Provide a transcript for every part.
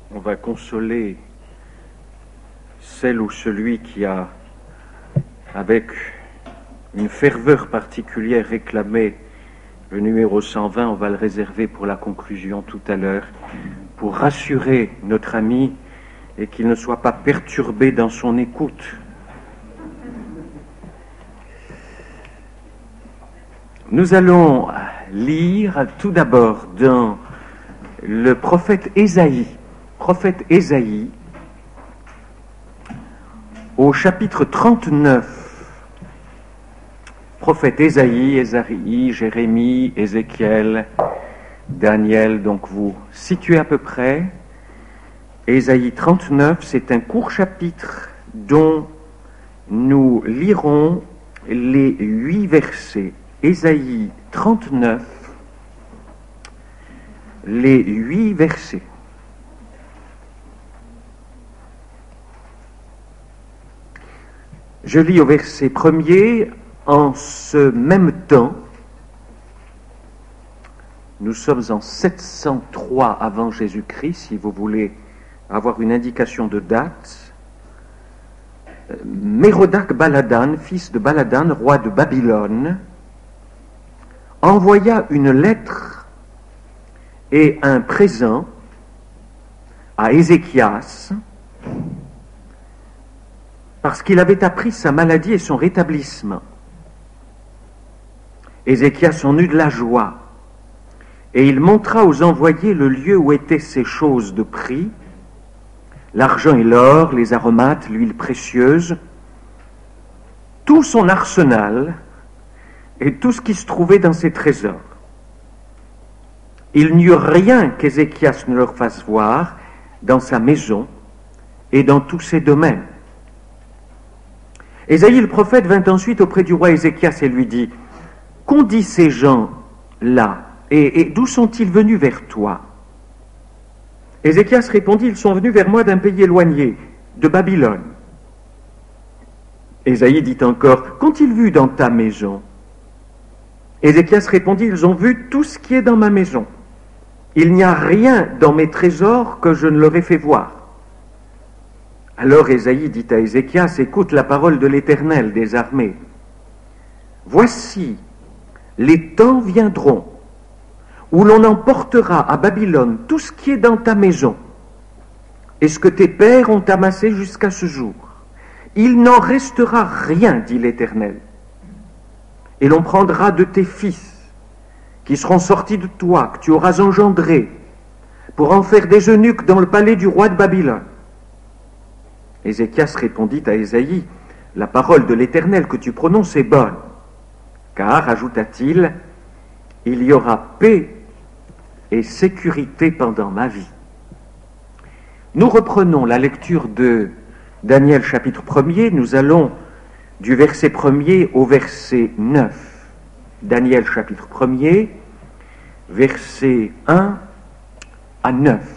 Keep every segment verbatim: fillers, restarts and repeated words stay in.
on va consoler celle ou celui qui a, avec une ferveur particulière, réclamé le numéro cent vingt. On va le réserver pour la conclusion tout à l'heure, pour rassurer notre ami et qu'il ne soit pas perturbé dans son écoute. Nous allons lire tout d'abord dans le prophète Ésaïe, prophète Ésaïe, au chapitre trente-neuf. Prophète Ésaïe, Ésaïe, Jérémie, Ézéchiel, Daniel, donc vous situez à peu près. Ésaïe trente-neuf, c'est un court chapitre dont nous lirons les huit versets. Ésaïe trente-neuf, les huit versets. Je lis au verset premier. En ce même temps, nous sommes en sept cent trois avant Jésus-Christ, si vous voulez avoir une indication de date. Mérodach Baladan, fils de Baladan, roi de Babylone, envoya une lettre et un présent à Ézéchias parce qu'il avait appris sa maladie et son rétablissement. Ézéchias en eut de la joie, et il montra aux envoyés le lieu où étaient ces choses de prix, l'argent et l'or, les aromates, l'huile précieuse, tout son arsenal et tout ce qui se trouvait dans ses trésors. Il n'y eut rien qu'Ézéchias ne leur fasse voir dans sa maison et dans tous ses domaines. Ésaïe le prophète vint ensuite auprès du roi Ézéchias et lui dit: qu'ont dit ces gens-là, et, et d'où sont-ils venus vers toi? Ézéchias répondit: ils sont venus vers moi d'un pays éloigné, de Babylone. Ésaïe dit encore: qu'ont-ils vu dans ta maison? Ézéchias répondit: ils ont vu tout ce qui est dans ma maison. Il n'y a rien dans mes trésors que je ne leur ai fait voir. Alors Ésaïe dit à Ézéchias: écoute la parole de l'Éternel des armées. Voici, les temps viendront où l'on emportera à Babylone tout ce qui est dans ta maison et ce que tes pères ont amassé jusqu'à ce jour. Il n'en restera rien, dit l'Éternel. Et l'on prendra de tes fils, qui seront sortis de toi, que tu auras engendrés, pour en faire des eunuques dans le palais du roi de Babylone. Ézéchias répondit à Ésaïe: la parole de l'Éternel que tu prononces est bonne, car, ajouta-t-il, il y aura paix et sécurité pendant ma vie. Nous reprenons la lecture de Daniel chapitre premier. Nous allons du verset premier au verset neuf. Daniel chapitre premier, versets un à neuf.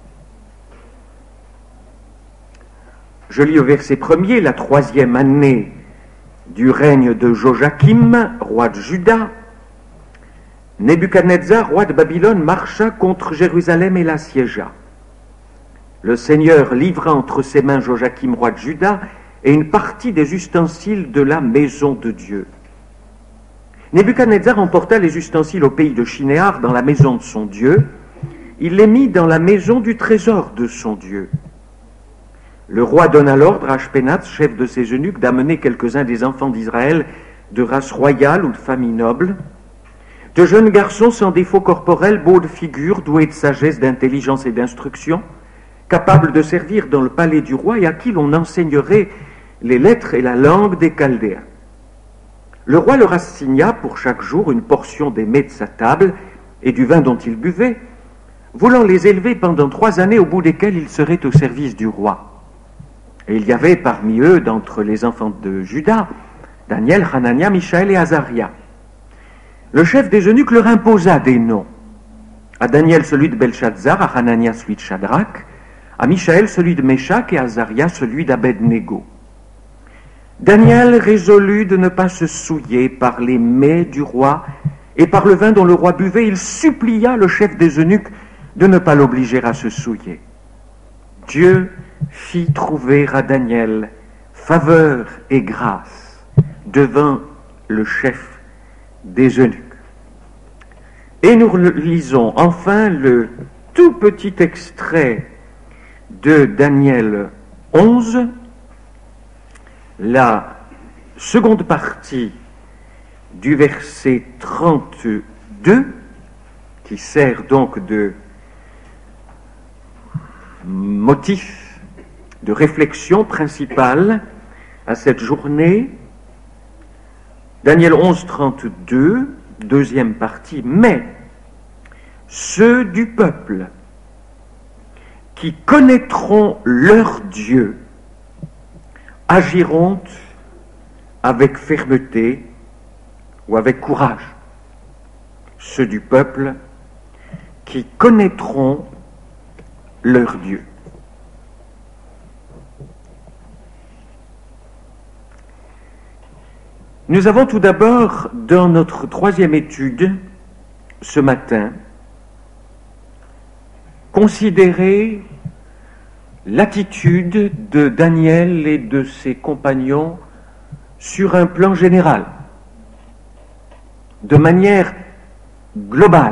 Je lis au verset premier: la troisième année du règne de Joachim, roi de Juda, Nebuchadnezzar, roi de Babylone, marcha contre Jérusalem et l'assiégea. Le Seigneur livra entre ses mains Joachim, roi de Juda, et une partie des ustensiles de la maison de Dieu. Nebuchadnezzar emporta les ustensiles au pays de Shinéar, dans la maison de son Dieu. Il les mit dans la maison du trésor de son Dieu. Le roi donna l'ordre à Ashpenaz, chef de ses eunuques, d'amener quelques-uns des enfants d'Israël de race royale ou de famille noble, de jeunes garçons sans défaut corporel, beaux de figure, doués de sagesse, d'intelligence et d'instruction, capables de servir dans le palais du roi et à qui l'on enseignerait les lettres et la langue des Chaldéens. Le roi leur assigna pour chaque jour une portion des mets de sa table et du vin dont ils buvaient, voulant les élever pendant trois années au bout desquelles ils seraient au service du roi. Et il y avait parmi eux, d'entre les enfants de Juda, Daniel, Hanania, Mishaël et Azaria. Le chef des eunuques leur imposa des noms. À Daniel celui de Belshazzar, à Hanania celui de Shadrach, à Mishaël celui de Méshach et à Azaria celui d'Abed-Nego. Daniel résolut de ne pas se souiller par les mets du roi et par le vin dont le roi buvait. Il supplia le chef des eunuques de ne pas l'obliger à se souiller. Dieu fit trouver à Daniel faveur et grâce devant le chef des eunuques. Et nous lisons enfin le tout petit extrait de Daniel onze, la seconde partie du verset trente-deux, qui sert donc de motif de réflexion principale à cette journée. Daniel onze, trente-deux, deuxième partie. Mais ceux du peuple qui connaîtront leur Dieu agiront avec fermeté ou avec courage. Ceux du peuple qui connaîtront leur Dieu. Nous avons tout d'abord, dans notre troisième étude, ce matin, considéré l'attitude de Daniel et de ses compagnons sur un plan général, de manière globale,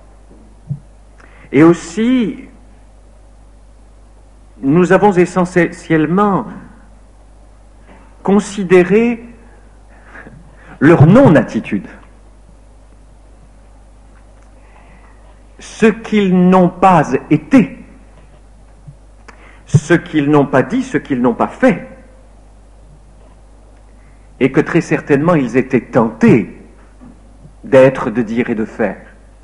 et aussi nous avons essentiellement considéré leur non-attitude, ce qu'ils n'ont pas été, ce qu'ils n'ont pas dit, ce qu'ils n'ont pas fait, et que très certainement ils étaient tentés d'être, de dire et de faire.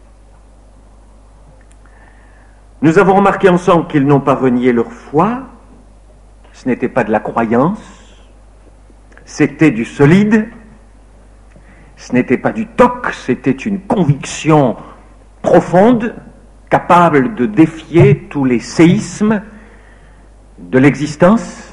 Nous avons remarqué ensemble qu'ils n'ont pas renié leur foi, ce n'était pas de la croyance, c'était du solide, ce n'était pas du toc, c'était une conviction profonde, capable de défier tous les séismes de l'existence.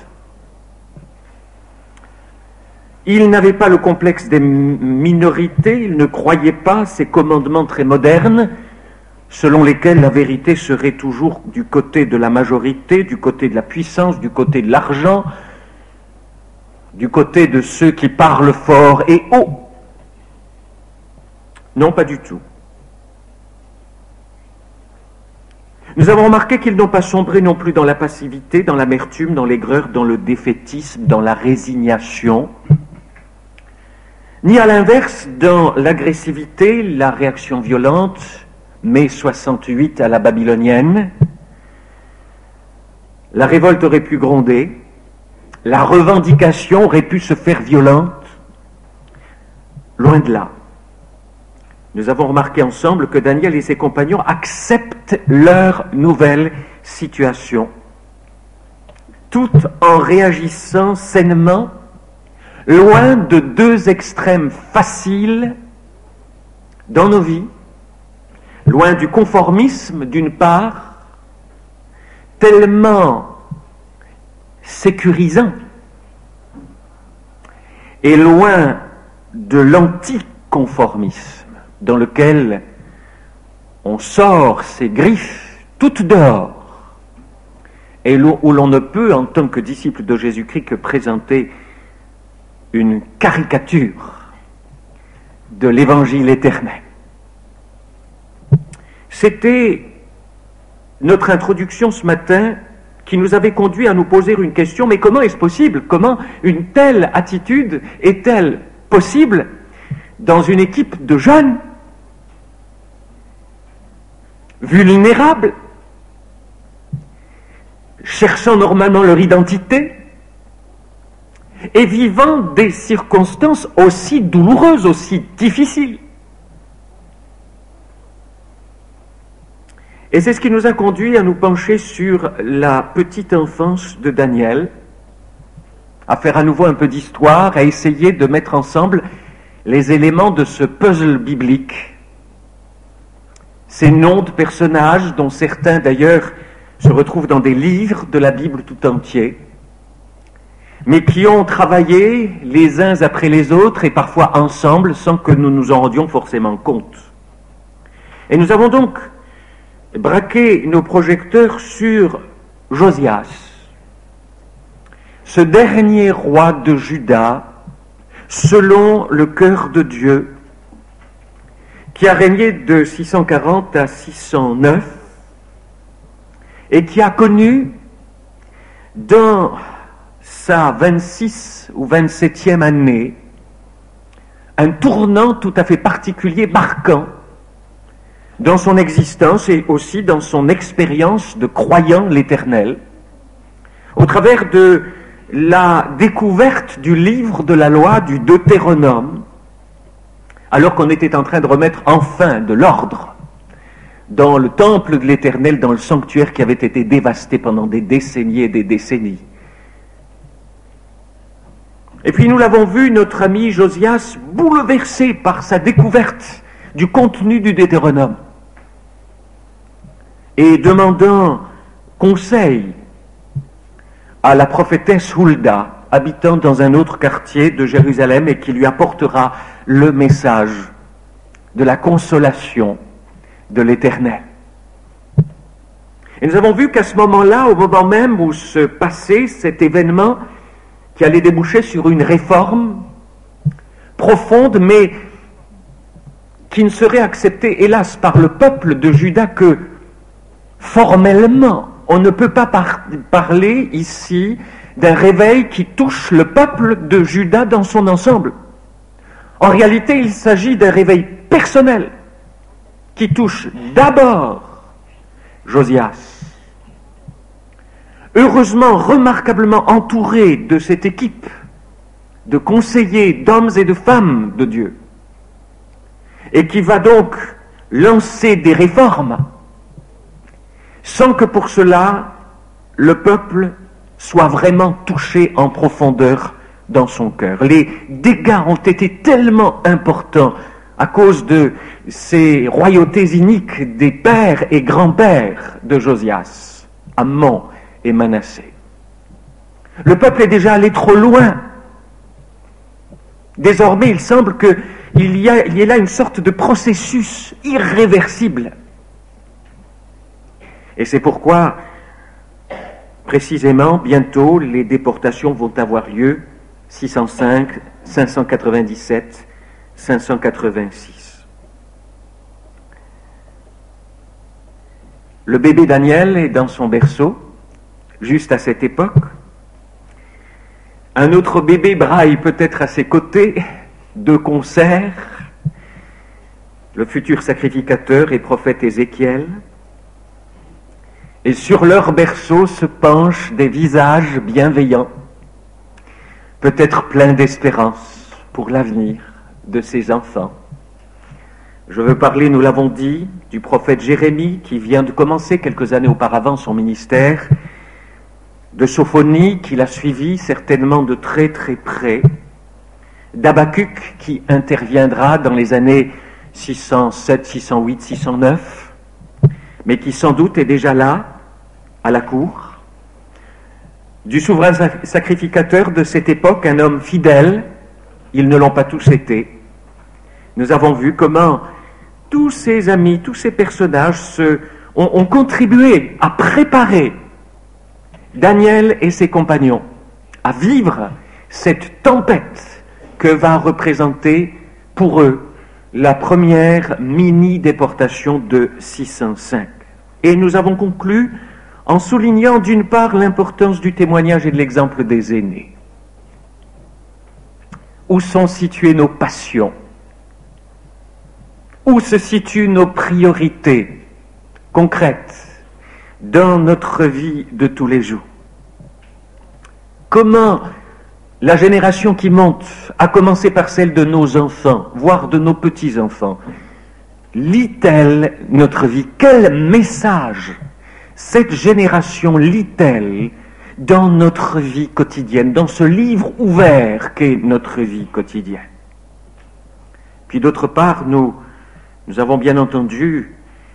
Ils n'avaient pas le complexe des minorités, ils ne croyaient pas ces commandements très modernes, selon lesquels la vérité serait toujours du côté de la majorité, du côté de la puissance, du côté de l'argent, du côté de ceux qui parlent fort et haut. Non, pas du tout. Nous avons remarqué qu'ils n'ont pas sombré non plus dans la passivité, dans l'amertume, dans l'aigreur, dans le défaitisme, dans la résignation, ni à l'inverse dans l'agressivité, la réaction violente, mai soixante-huit à la babylonienne. La révolte aurait pu gronder, la revendication aurait pu se faire violente, loin de là. Nous avons remarqué ensemble que Daniel et ses compagnons acceptent leur nouvelle situation, tout en réagissant sainement, loin de deux extrêmes faciles dans nos vies, loin du conformisme d'une part, tellement sécurisant, et loin de l'anticonformisme, dans lequel on sort ses griffes toutes dehors, et où l'on ne peut, en tant que disciple de Jésus-Christ, que présenter une caricature de l'évangile éternel. C'était notre introduction ce matin qui nous avait conduit à nous poser une question, mais comment est-ce possible? Comment une telle attitude est-elle possible dans une équipe de jeunes, vulnérables, cherchant normalement leur identité, et vivant des circonstances aussi douloureuses, aussi difficiles? Et c'est ce qui nous a conduit à nous pencher sur la petite enfance de Daniel, à faire à nouveau un peu d'histoire, à essayer de mettre ensemble les éléments de ce puzzle biblique, ces noms de personnages dont certains d'ailleurs se retrouvent dans des livres de la Bible tout entier, mais qui ont travaillé les uns après les autres et parfois ensemble sans que nous nous en rendions forcément compte. Et nous avons donc braqué nos projecteurs sur Josias, ce dernier roi de Juda, selon le cœur de Dieu, qui a régné de six cent quarante à six cent neuf et qui a connu dans sa vingt-six ou vingt-septième année un tournant tout à fait particulier, marquant, dans son existence et aussi dans son expérience de croyant l'Éternel, au travers de la découverte du livre de la loi du Deutéronome, alors qu'on était en train de remettre enfin de l'ordre dans le temple de l'Éternel, dans le sanctuaire qui avait été dévasté pendant des décennies et des décennies. Et puis nous l'avons vu, notre ami Josias, bouleversé par sa découverte du contenu du Deutéronome, et demandant conseil à la prophétesse Hulda, habitant dans un autre quartier de Jérusalem, et qui lui apportera le message de la consolation de l'Éternel. Et nous avons vu qu'à ce moment-là, au moment même où se passait cet événement qui allait déboucher sur une réforme profonde, mais qui ne serait acceptée, hélas, par le peuple de Juda que formellement. On ne peut pas par- parler ici d'un réveil qui touche le peuple de Juda dans son ensemble. En réalité, il s'agit d'un réveil personnel qui touche d'abord Josias. Heureusement, remarquablement entouré de cette équipe de conseillers, d'hommes et de femmes de Dieu, et qui va donc lancer des réformes sans que pour cela le peuple soit vraiment touché en profondeur dans son cœur. Les dégâts ont été tellement importants à cause de ces royautés iniques des pères et grands-pères de Josias, Amon et Manassé. Le peuple est déjà allé trop loin. Désormais, il semble qu'il y a, il y ait là une sorte de processus irréversible. Et c'est pourquoi, précisément, bientôt, les déportations vont avoir lieu, six cent cinq, cinq cent quatre-vingt-dix-sept, cinq cent quatre-vingt-six. Le bébé Daniel est dans son berceau, juste à cette époque. Un autre bébé braille peut-être à ses côtés, de concert, le futur sacrificateur et prophète Ézéchiel. Et sur leur berceau se penchent des visages bienveillants, peut-être pleins d'espérance pour l'avenir de ces enfants. Je veux parler, nous l'avons dit, du prophète Jérémie qui vient de commencer quelques années auparavant son ministère, de Sophonie qui l'a suivi certainement de très très près, d'Habacuc qui interviendra dans les années six cent sept, six cent huit, six cent neuf, mais qui sans doute est déjà là, à la cour, du souverain sacrificateur de cette époque, un homme fidèle. Ils ne l'ont pas tous été. Nous avons vu comment tous ces amis, tous ces personnages se, ont, ont contribué à préparer Daniel et ses compagnons à vivre cette tempête que va représenter pour eux la première mini-déportation de six cent cinq. Et nous avons conclu en soulignant d'une part l'importance du témoignage et de l'exemple des aînés. Où sont situées nos passions? Où se situent nos priorités concrètes dans notre vie de tous les jours? Comment la génération qui monte, à commencer par celle de nos enfants, voire de nos petits-enfants, lit-elle notre vie? Quel message cette génération lit-elle dans notre vie quotidienne, dans ce livre ouvert qu'est notre vie quotidienne? Puis d'autre part, nous, nous avons bien entendu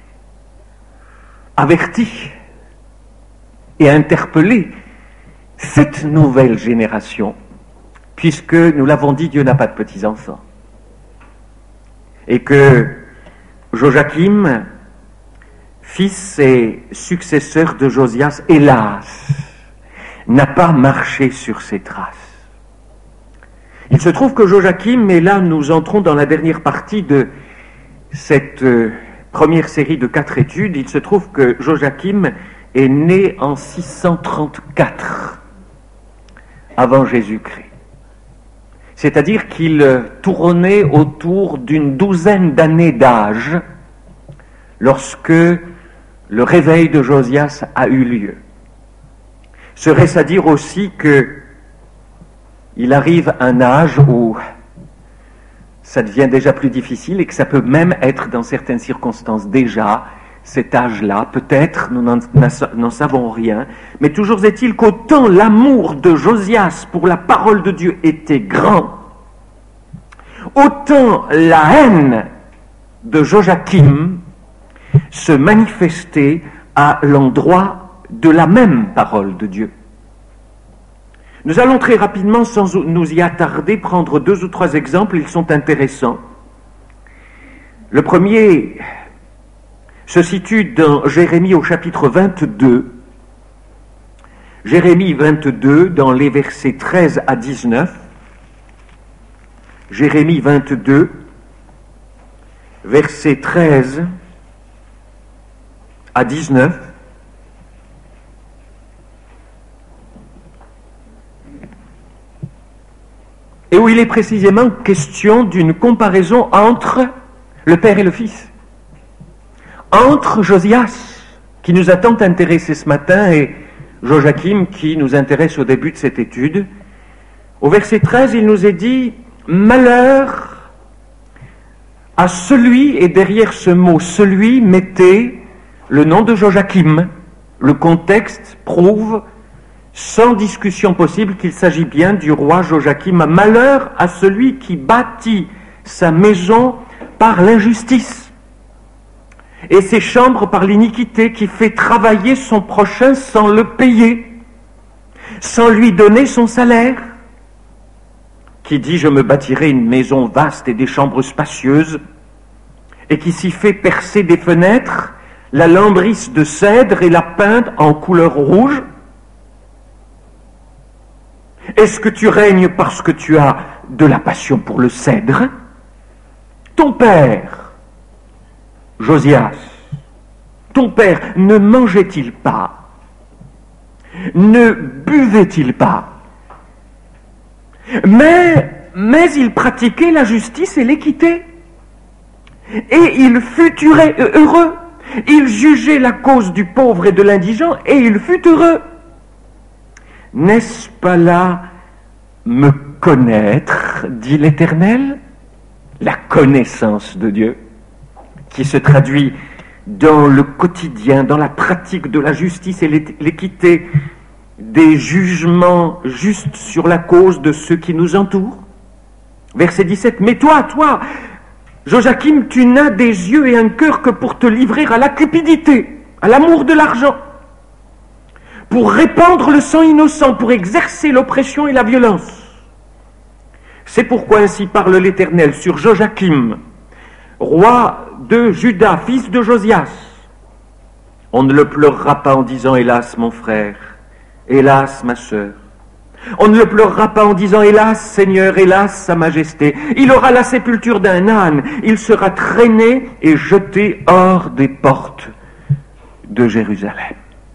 averti et interpellé cette nouvelle génération, puisque, nous l'avons dit, Dieu n'a pas de petits-enfants. Et que Joachim fils et successeur de Josias, hélas, n'a pas marché sur ses traces. Il se trouve que Joachim, et là nous entrons dans la dernière partie de cette euh, première série de quatre études, il se trouve que Joachim est né en six cent trente-quatre avant Jésus-Christ. C'est-à-dire qu'il tournait autour d'une douzaine d'années d'âge lorsque le réveil de Josias a eu lieu. Serait-ce à dire aussi qu'il arrive à un âge où ça devient déjà plus difficile et que ça peut même être dans certaines circonstances déjà cet âge-là, peut-être, nous n'en savons rien, mais toujours est-il qu'autant l'amour de Josias pour la parole de Dieu était grand, autant la haine de Joachim se manifestait à l'endroit de la même parole de Dieu. Nous allons très rapidement, sans nous y attarder, prendre deux ou trois exemples, ils sont intéressants. Le premier se situe dans Jérémie au chapitre vingt-deux. Jérémie vingt-deux, dans les versets treize à dix-neuf. Jérémie vingt-deux, versets treize à dix-neuf. Et où il est précisément question d'une comparaison entre le Père et le Fils. Entre Josias, qui nous a tant intéressés ce matin, et Joachim, qui nous intéresse au début de cette étude. Au verset treize, il nous est dit « Malheur à celui », et derrière ce mot « celui » mettez le nom de Joachim. Le contexte prouve sans discussion possible qu'il s'agit bien du roi Joachim. « Malheur à celui qui bâtit sa maison par l'injustice et ses chambres par l'iniquité, qui fait travailler son prochain sans le payer, sans lui donner son salaire, qui dit « Je me bâtirai une maison vaste et des chambres spacieuses », et qui s'y fait percer des fenêtres, la lambrisse de cèdre et la peinte en couleur rouge. Est-ce que tu règnes parce que tu as de la passion pour le cèdre? Ton père, Josias, ton père, ne mangeait-il pas? Ne buvait-il pas? Mais, mais il pratiquait la justice et l'équité. Et il fut heureux. Il jugeait la cause du pauvre et de l'indigent, et il fut heureux. N'est-ce pas là me connaître, dit l'Éternel? La connaissance de Dieu, qui se traduit dans le quotidien, dans la pratique de la justice et l'équité, des jugements justes sur la cause de ceux qui nous entourent. Verset dix-sept, mais toi, toi, Joachim, tu n'as des yeux et un cœur que pour te livrer à la cupidité, à l'amour de l'argent, pour répandre le sang innocent, pour exercer l'oppression et la violence. C'est pourquoi ainsi parle l'Éternel sur Joachim, roi de Juda, fils de Josias. On ne le pleurera pas en disant « Hélas, mon frère, hélas, ma sœur ». On ne le pleurera pas en disant « Hélas, Seigneur, hélas, Sa Majesté ». Il aura la sépulture d'un âne, il sera traîné et jeté hors des portes de Jérusalem.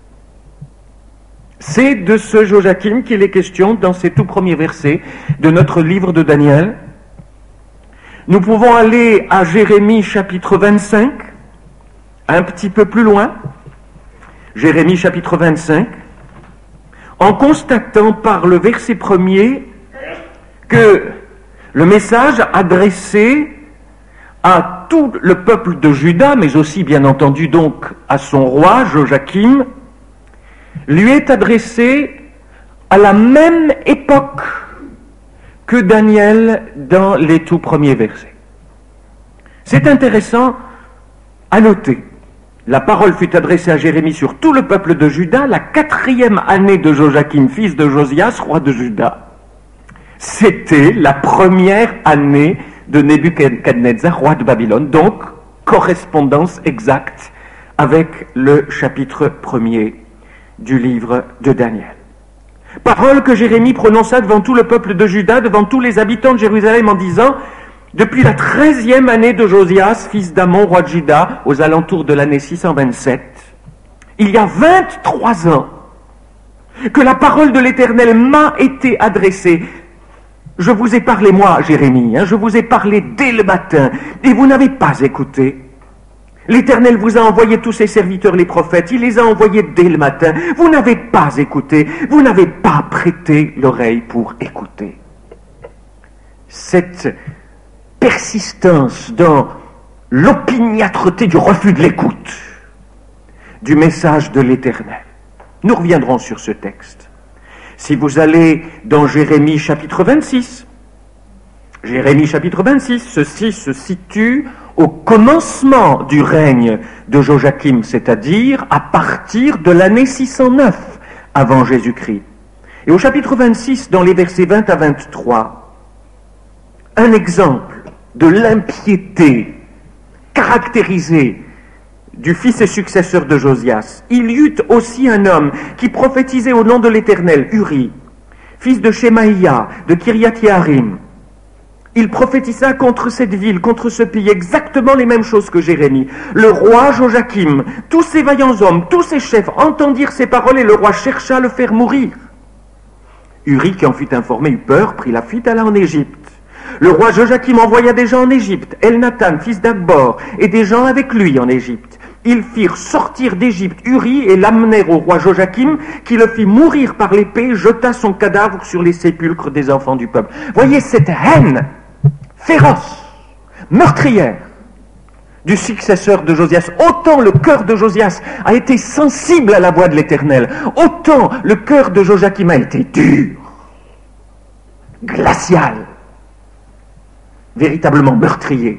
C'est de ce Joachim qu'il est question dans ces tout premiers versets de notre livre de Daniel. Nous pouvons aller à Jérémie chapitre vingt-cinq, un petit peu plus loin. Jérémie chapitre vingt-cinq, en constatant par le verset premier que le message adressé à tout le peuple de Juda, mais aussi bien entendu donc à son roi Joachim, lui est adressé à la même époque que Daniel dans les tout premiers versets. C'est intéressant à noter. La parole fut adressée à Jérémie sur tout le peuple de Juda, la quatrième année de Joachim, fils de Josias, roi de Juda. C'était la première année de Nebuchadnezzar, roi de Babylone, donc correspondance exacte avec le chapitre premier du livre de Daniel. Parole que Jérémie prononça devant tout le peuple de Juda, devant tous les habitants de Jérusalem, en disant: depuis la treizième année de Josias, fils d'Amon, roi de Juda, aux alentours de l'année six cent vingt-sept, il y a vingt-trois ans, que la parole de l'Éternel m'a été adressée. Je vous ai parlé, moi, Jérémie, hein, je vous ai parlé dès le matin, et vous n'avez pas écouté. L'Éternel vous a envoyé tous ses serviteurs, les prophètes, il les a envoyés dès le matin. Vous n'avez pas écouté, vous n'avez pas prêté l'oreille pour écouter. Cette persistance dans l'opiniâtreté du refus de l'écoute du message de l'Éternel. Nous reviendrons sur ce texte. Si vous allez dans Jérémie chapitre vingt-six, Jérémie chapitre vingt-six, ceci se situe au commencement du règne de Joachim, c'est-à-dire à partir de l'année six cent neuf avant Jésus-Christ. Et au chapitre vingt-six, dans les versets vingt à vingt-trois, un exemple de l'impiété caractérisée du fils et successeur de Josias. Il y eut aussi un homme qui prophétisait au nom de l'Éternel, Uri, fils de Shemaïa, de Kiriath-Yearim. Il prophétisa contre cette ville, contre ce pays, exactement les mêmes choses que Jérémie. Le roi Joachim, tous ses vaillants hommes, tous ses chefs entendirent ces paroles et le roi chercha à le faire mourir. Uri, qui en fut informé, eut peur, prit la fuite, alla en Égypte. Le roi Joachim envoya des gens en Égypte, Elnathan, fils d'Akbor, et des gens avec lui en Égypte. Ils firent sortir d'Égypte Uri et l'amenèrent au roi Joachim, qui le fit mourir par l'épée, jeta son cadavre sur les sépulcres des enfants du peuple. Voyez cette haine féroce, meurtrière, du successeur de Josias. Autant le cœur de Josias a été sensible à la voix de l'Éternel, autant le cœur de Joachim a été dur, glacial, véritablement meurtrier.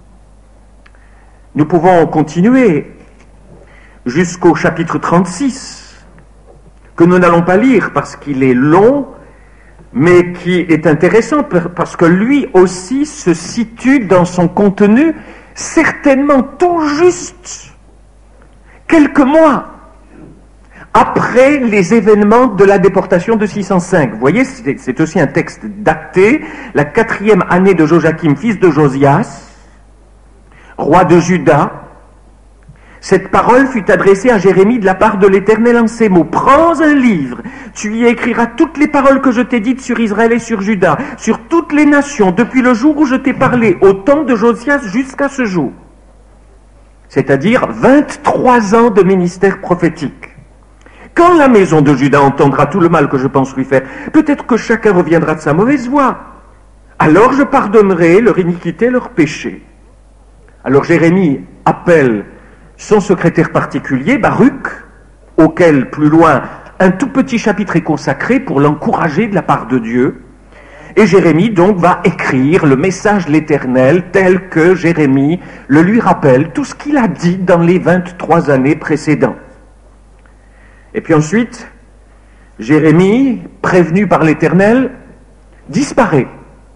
Nous pouvons continuer jusqu'au chapitre trente-six, que nous n'allons pas lire parce qu'il est long, mais qui est intéressant parce que lui aussi se situe dans son contenu certainement tout juste quelques mois après les événements de la déportation de six cent cinq. Vous voyez, c'est, c'est aussi un texte daté, la quatrième année de Joachim, fils de Josias, roi de Juda. Cette parole fut adressée à Jérémie de la part de l'Éternel en ces mots. Prends un livre, tu y écriras toutes les paroles que je t'ai dites sur Israël et sur Juda, sur toutes les nations, depuis le jour où je t'ai parlé, au temps de Josias jusqu'à ce jour. C'est-à-dire vingt-trois ans de ministère prophétique. Quand la maison de Juda entendra tout le mal que je pense lui faire, peut-être que chacun reviendra de sa mauvaise voie. Alors je pardonnerai leur iniquité et leur péché. Alors Jérémie appelle son secrétaire particulier, Baruch, auquel, plus loin, un tout petit chapitre est consacré pour l'encourager de la part de Dieu. Et Jérémie, donc, va écrire le message de l'Éternel tel que Jérémie le lui rappelle, tout ce qu'il a dit dans les vingt-trois années précédentes. Et puis ensuite, Jérémie, prévenu par l'Éternel, disparaît.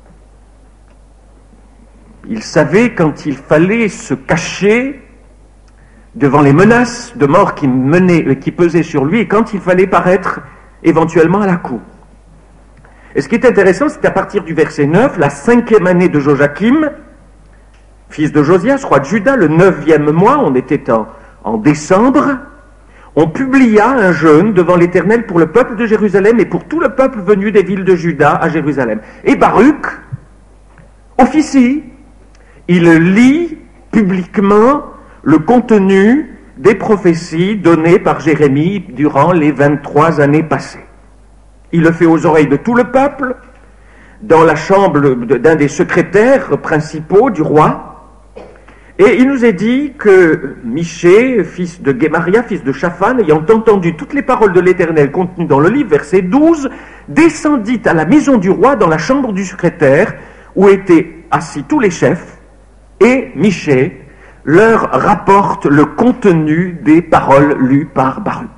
Il savait quand il fallait se cacher devant les menaces de mort qui, menaient, qui pesaient sur lui, et quand il fallait paraître éventuellement à la cour. Et ce qui est intéressant, c'est qu'à partir du verset neuf, la cinquième année de Joachim, fils de Josias, roi de Juda, le neuvième mois, on était en, en décembre, on publia un jeûne devant l'Éternel pour le peuple de Jérusalem et pour tout le peuple venu des villes de Juda à Jérusalem. Et Baruch officie, il lit publiquement le contenu des prophéties données par Jérémie durant les vingt-trois années passées. Il le fait aux oreilles de tout le peuple, dans la chambre d'un des secrétaires principaux du roi, et il nous est dit que Michée, fils de Guémaria, fils de Shaphan, ayant entendu toutes les paroles de l'Éternel contenues dans le livre, verset douze, descendit à la maison du roi dans la chambre du secrétaire, où étaient assis tous les chefs, et Michée leur rapporte le contenu des paroles lues par Baruch.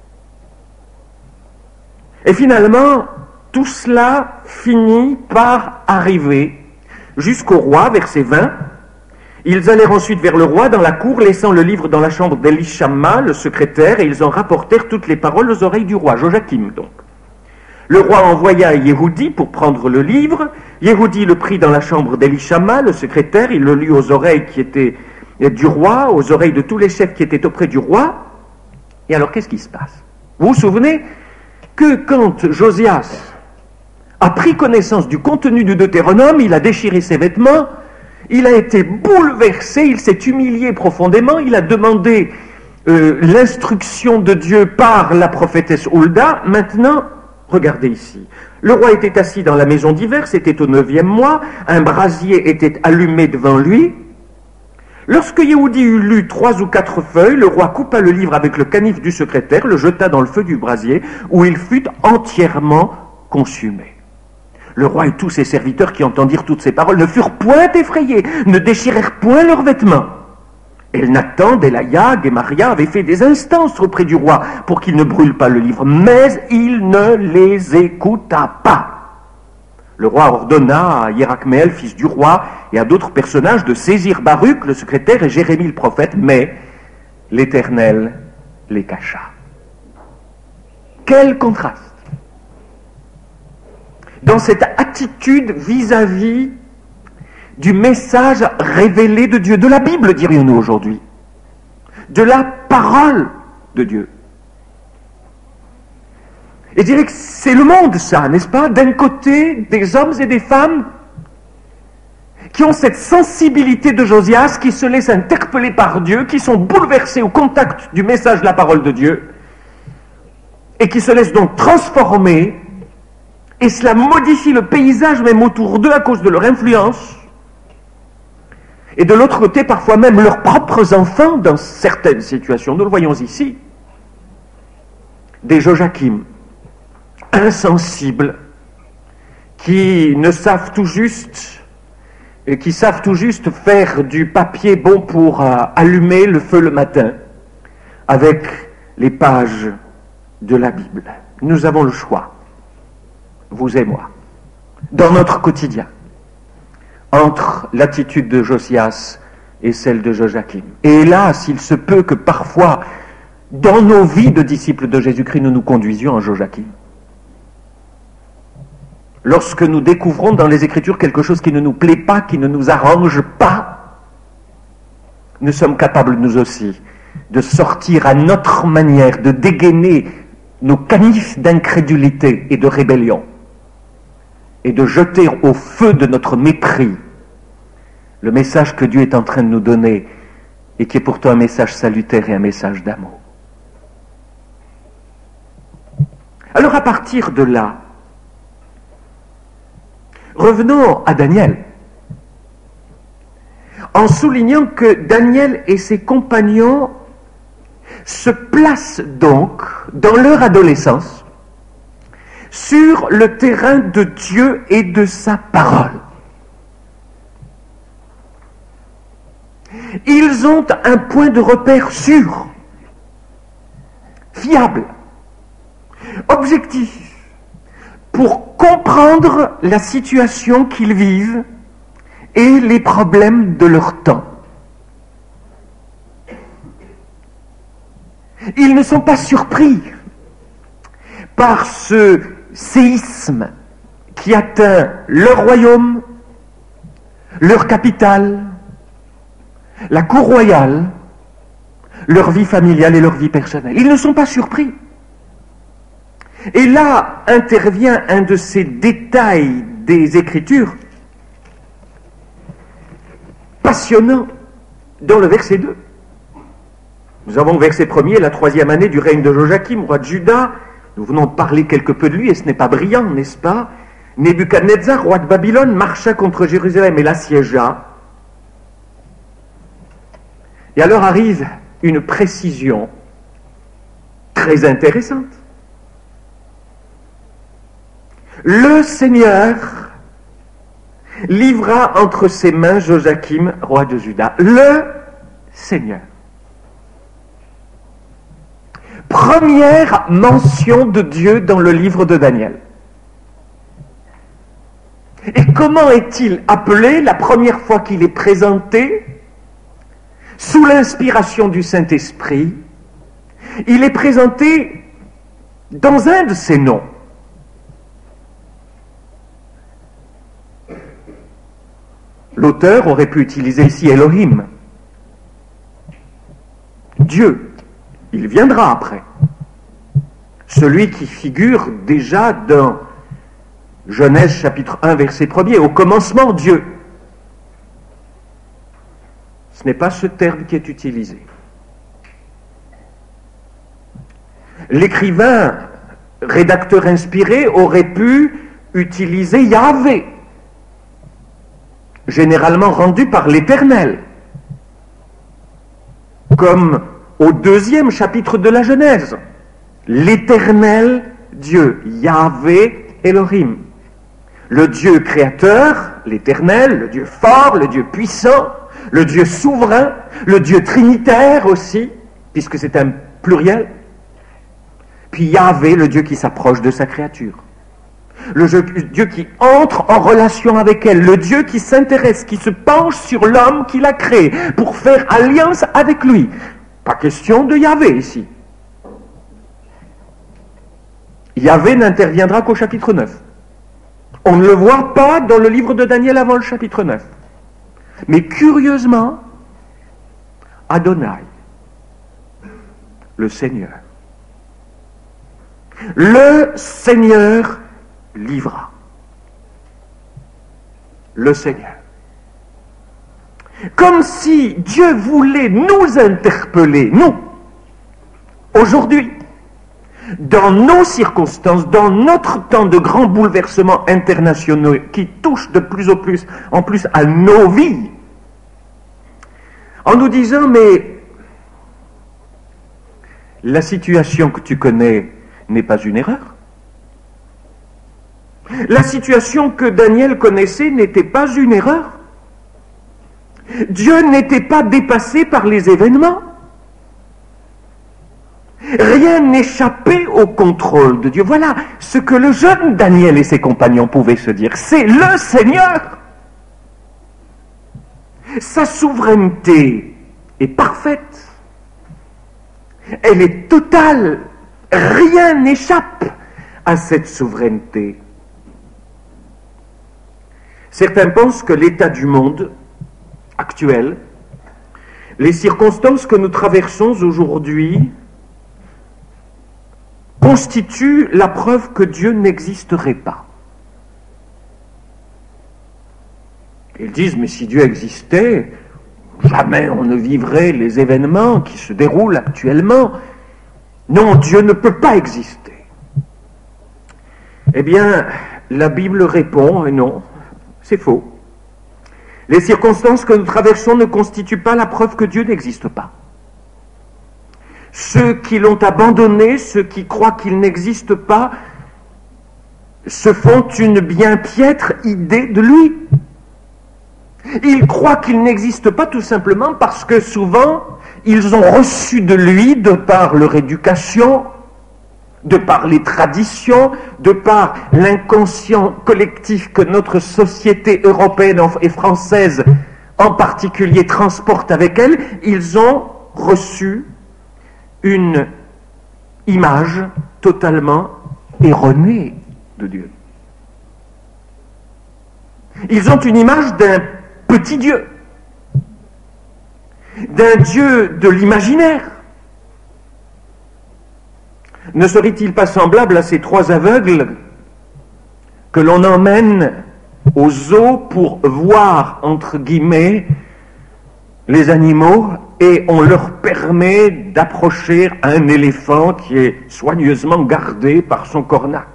Et finalement, tout cela finit par arriver jusqu'au roi, verset vingt. Ils allèrent ensuite vers le roi dans la cour, laissant le livre dans la chambre d'Elishama, le secrétaire, et ils en rapportèrent toutes les paroles aux oreilles du roi, Joachim donc. Le roi envoya Yéhoudi pour prendre le livre. Yéhoudi le prit dans la chambre d'Elishama, le secrétaire, il le lut aux oreilles qui étaient du roi, aux oreilles de tous les chefs qui étaient auprès du roi. Et alors, qu'est-ce qui se passe? Vous vous souvenez que quand Josias a pris connaissance du contenu du Deutéronome, il a déchiré ses vêtements, il a été bouleversé, il s'est humilié profondément, il a demandé euh, l'instruction de Dieu par la prophétesse Hulda. Maintenant, regardez ici. Le roi était assis dans la maison d'hiver, c'était au neuvième mois, un brasier était allumé devant lui. Lorsque Yéhoudi eut lu trois ou quatre feuilles, le roi coupa le livre avec le canif du secrétaire, le jeta dans le feu du brasier, où il fut entièrement consumé. Le roi et tous ses serviteurs qui entendirent toutes ces paroles ne furent point effrayés, ne déchirèrent point leurs vêtements. Et Nathan, Delaya, Gemaria avaient fait des instances auprès du roi pour qu'il ne brûle pas le livre, mais il ne les écouta pas. Le roi ordonna à Hiérakméel, fils du roi, et à d'autres personnages de saisir Baruch, le secrétaire, et Jérémie, le prophète, mais l'Éternel les cacha. Quel contraste! Dans cette attitude vis-à-vis du message révélé de Dieu, de la Bible, dirions-nous aujourd'hui, de la parole de Dieu. Et je dirais que c'est le monde, ça, n'est-ce pas? D'un côté, des hommes et des femmes qui ont cette sensibilité de Josias, qui se laissent interpeller par Dieu, qui sont bouleversés au contact du message de la parole de Dieu, et qui se laissent donc transformer, et cela modifie le paysage même autour d'eux à cause de leur influence. Et de l'autre côté, parfois même leurs propres enfants dans certaines situations. Nous le voyons ici. Des Joachim, insensibles, qui ne savent tout juste, et qui savent tout juste faire du papier bon pour euh, allumer le feu le matin, avec les pages de la Bible. Nous avons le choix, vous et moi, dans notre quotidien, entre l'attitude de Josias et celle de Joachim. Et hélas, il se peut que parfois, dans nos vies de disciples de Jésus-Christ, nous nous conduisions en Joachim. Lorsque nous découvrons dans les Écritures quelque chose qui ne nous plaît pas, qui ne nous arrange pas, nous sommes capables, nous aussi, de sortir à notre manière, de dégainer nos canifs d'incrédulité et de rébellion, et de jeter au feu de notre mépris le message que Dieu est en train de nous donner, et qui est pourtant un message salutaire et un message d'amour. Alors à partir de là, revenons à Daniel, en soulignant que Daniel et ses compagnons se placent donc, dans leur adolescence, sur le terrain de Dieu et de sa parole. Ils ont un point de repère sûr, fiable, objectif, pour comprendre la situation qu'ils vivent et les problèmes de leur temps. Ils ne sont pas surpris par ce séisme qui atteint leur royaume, leur capitale, la cour royale, leur vie familiale et leur vie personnelle. Ils ne sont pas surpris. Et là intervient un de ces détails des Écritures passionnants dans le verset deux. Nous avons au verset premier la troisième année du règne de Joachim, roi de Juda. Nous venons de parler quelque peu de lui et ce n'est pas brillant, n'est-ce pas? Nebuchadnezzar, roi de Babylone, marcha contre Jérusalem et l'assiégea. Et alors arrive une précision très intéressante. Le Seigneur livra entre ses mains Joachim, roi de Juda. Le Seigneur. Première mention de Dieu dans le livre de Daniel. Et comment est-il appelé la première fois qu'il est présenté sous l'inspiration du Saint-Esprit, il est présenté dans un de ces noms. L'auteur aurait pu utiliser ici Elohim, Dieu. Il viendra après. Celui qui figure déjà dans Genèse chapitre un, verset premier, au commencement Dieu. Ce n'est pas ce terme qui est utilisé. L'écrivain, rédacteur inspiré, aurait pu utiliser Yahvé, généralement rendu par l'Éternel, comme au deuxième chapitre de la Genèse. L'Éternel Dieu, Yahvé Elohim. Le Dieu créateur, l'Éternel, le Dieu fort, le Dieu puissant, le Dieu souverain, le Dieu trinitaire aussi, puisque c'est un pluriel. Puis Yahvé, le Dieu qui s'approche de sa créature. Le Dieu qui entre en relation avec elle, le Dieu qui s'intéresse, qui se penche sur l'homme qu'il a créé pour faire alliance avec lui. Pas question de Yahvé ici. Yahvé n'interviendra qu'au chapitre neuf. On ne le voit pas dans le livre de Daniel avant le chapitre neuf. Mais curieusement, Adonai, le Seigneur. Le Seigneur livra. Le Seigneur. Comme si Dieu voulait nous interpeller, nous, aujourd'hui, dans nos circonstances, dans notre temps de grands bouleversements internationaux qui touchent de plus en plus, en plus à nos vies, en nous disant, mais la situation que tu connais n'est pas une erreur. La situation que Daniel connaissait n'était pas une erreur. Dieu n'était pas dépassé par les événements. Rien n'échappait au contrôle de Dieu. Voilà ce que le jeune Daniel et ses compagnons pouvaient se dire. C'est le Seigneur. Sa souveraineté est parfaite. Elle est totale. Rien n'échappe à cette souveraineté. Certains pensent que l'état du monde actuel, les circonstances que nous traversons aujourd'hui, constituent la preuve que Dieu n'existerait pas. Ils disent, mais si Dieu existait, jamais on ne vivrait les événements qui se déroulent actuellement. Non, Dieu ne peut pas exister. Eh bien, la Bible répond, non, c'est faux. Les circonstances que nous traversons ne constituent pas la preuve que Dieu n'existe pas. Ceux qui l'ont abandonné, ceux qui croient qu'il n'existe pas, se font une bien piètre idée de lui. Ils croient qu'il n'existe pas tout simplement parce que souvent, ils ont reçu de lui, de par leur éducation, de par les traditions, de par l'inconscient collectif que notre société européenne et française en particulier transporte avec elle, ils ont reçu une image totalement erronée de Dieu. Ils ont une image d'un petit Dieu, d'un Dieu de l'imaginaire. Ne serait-il pas semblable à ces trois aveugles que l'on emmène au zoo pour voir, entre guillemets, les animaux et on leur permet d'approcher un éléphant qui est soigneusement gardé par son cornac.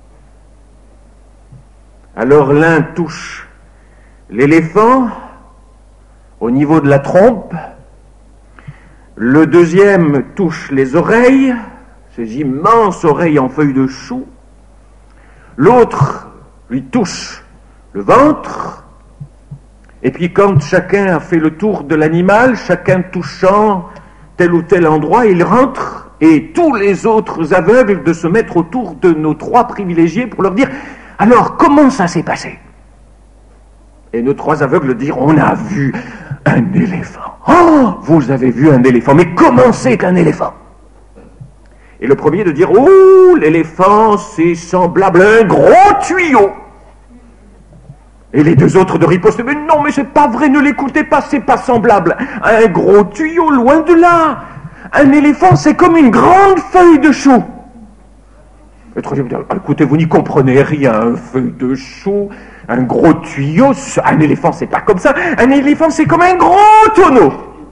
Alors l'un touche l'éléphant au niveau de la trompe, le deuxième touche les oreilles, ces immenses oreilles en feuilles de chou, l'autre lui touche le ventre, et puis quand chacun a fait le tour de l'animal, chacun touchant tel ou tel endroit, il rentre, et tous les autres aveugles de se mettre autour de nos trois privilégiés pour leur dire « Alors, comment ça s'est passé ?» Et nos trois aveugles dirent « On a vu un éléphant. Oh, vous avez vu un éléphant, mais comment c'est qu'un éléphant? Et le premier de dire, oh, l'éléphant, c'est semblable à un gros tuyau. Et les deux autres de riposter, mais non, mais c'est pas vrai, ne l'écoutez pas, c'est pas semblable à un gros tuyau, loin de là. Un éléphant, c'est comme une grande feuille de chou. Le troisième dit, écoutez, vous n'y comprenez rien, une feuille de chou, un gros tuyau, un éléphant, c'est pas comme ça. Un éléphant, c'est comme un gros tonneau.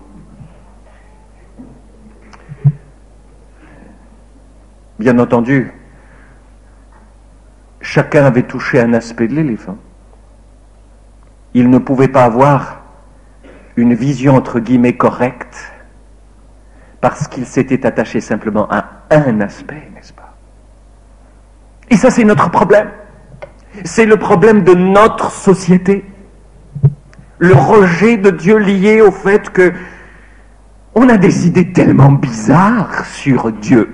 Bien entendu, chacun avait touché un aspect de l'éléphant. Il ne pouvait pas avoir une vision entre guillemets correcte parce qu'il s'était attaché simplement à un aspect, n'est-ce pas? Et ça, c'est notre problème. C'est le problème de notre société. Le rejet de Dieu lié au fait que on a des idées tellement bizarres sur Dieu.